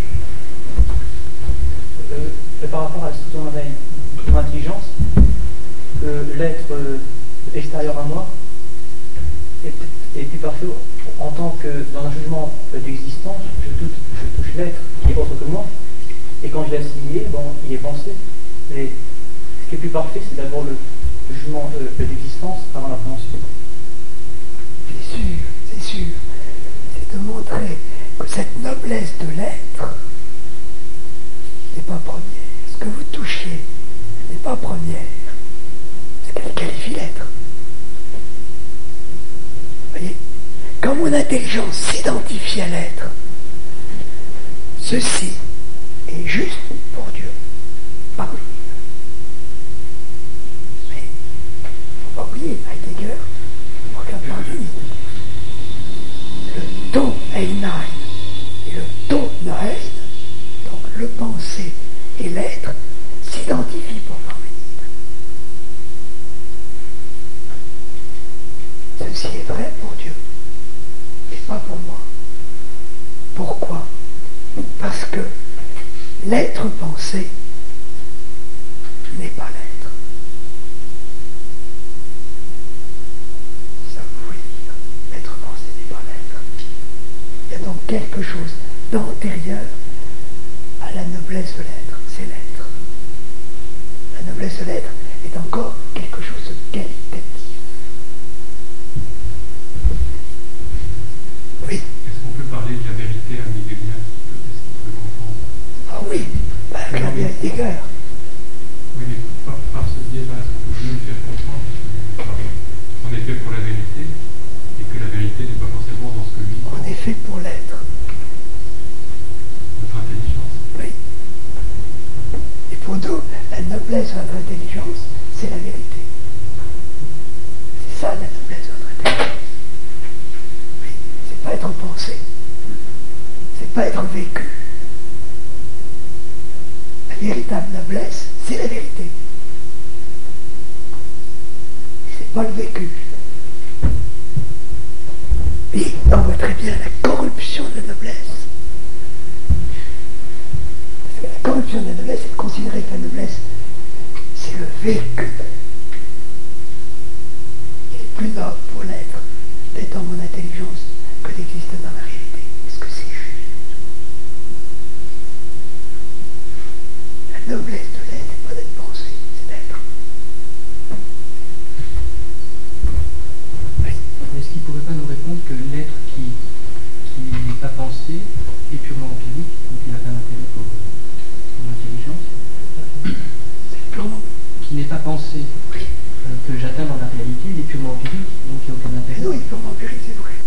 Euh, par rapport à la structure de l'intelligence, euh, l'être euh, extérieur à moi est, est plus parfait en tant que dans un jugement d'existence, je touche, je touche l'être qui est autre que moi, et quand je l'ai assimilé, bon, il est pensé. Mais ce qui est plus parfait, c'est d'abord le jugement euh, d'existence avant l'appréhension. C'est sûr, c'est sûr. C'est de montrer que cette noblesse de l'être n'est pas première. Ce que vous touchez n'est pas première. Ce qu'elle qualifie l'être. Vous voyez? Quand mon intelligence s'identifie à l'être, ceci est juste pour Dieu, pas pour lui. Mais il ne faut pas oublier, Heidegger, on regarde l'Anthony. Le to einein et le to nein, donc le pensée et l'être, s'identifient pour Parménide. Ceci est vrai pour Dieu et pas pour moi. Pourquoi? Parce que l'être pensé n'est pas l'être. Ça vous voulez dire, l'être pensé n'est pas l'être. Il y a donc quelque chose d'antérieur à la noblesse de l'être, c'est l'être. La noblesse de l'être est encore quelque chose de qualitatif. Oui. Est-ce qu'on peut parler de la vérité à un Hegelien? Est-ce qu'on peut comprendre? Ah oui, bah, avec la vérité Heidegger. Oui, mais par, par ce biais-là, est-ce qu'on peut mieux faire comprendre qu'on est fait pour la vérité et que la vérité n'est pas forcément dans ce que lui pense? On est fait pour l'être. Notre intelligence. Oui. Et pour nous, la noblesse de notre intelligence, c'est la vérité. C'est ça la noblesse de notre intelligence. Oui, c'est pas être pensé. C'est pas être vécu. La véritable noblesse, c'est la vérité. C'est pas le vécu. Et on voit très bien la corruption de la noblesse. Parce que la corruption de la noblesse, c'est de considérer que la noblesse, c'est le vécu. Il est plus noble pour l'être d'être dans mon intelligence que d'exister dans la réalité. Est-ce que c'est juste? La noblesse de l'être n'est pas d'être pensé, c'est d'être. Oui. Est-ce qu'il ne pourrait pas nous répondre que l'être qui, qui n'est pas pensé est purement empirique, donc il n'a pas d'intérêt pour, pour l'intelligence? C'est purement. Qui n'est pas pensé, euh, que j'atteins dans la réalité, il est purement empirique, donc il n'y a aucun intérêt. Mais non, il est purement empirique, c'est vrai.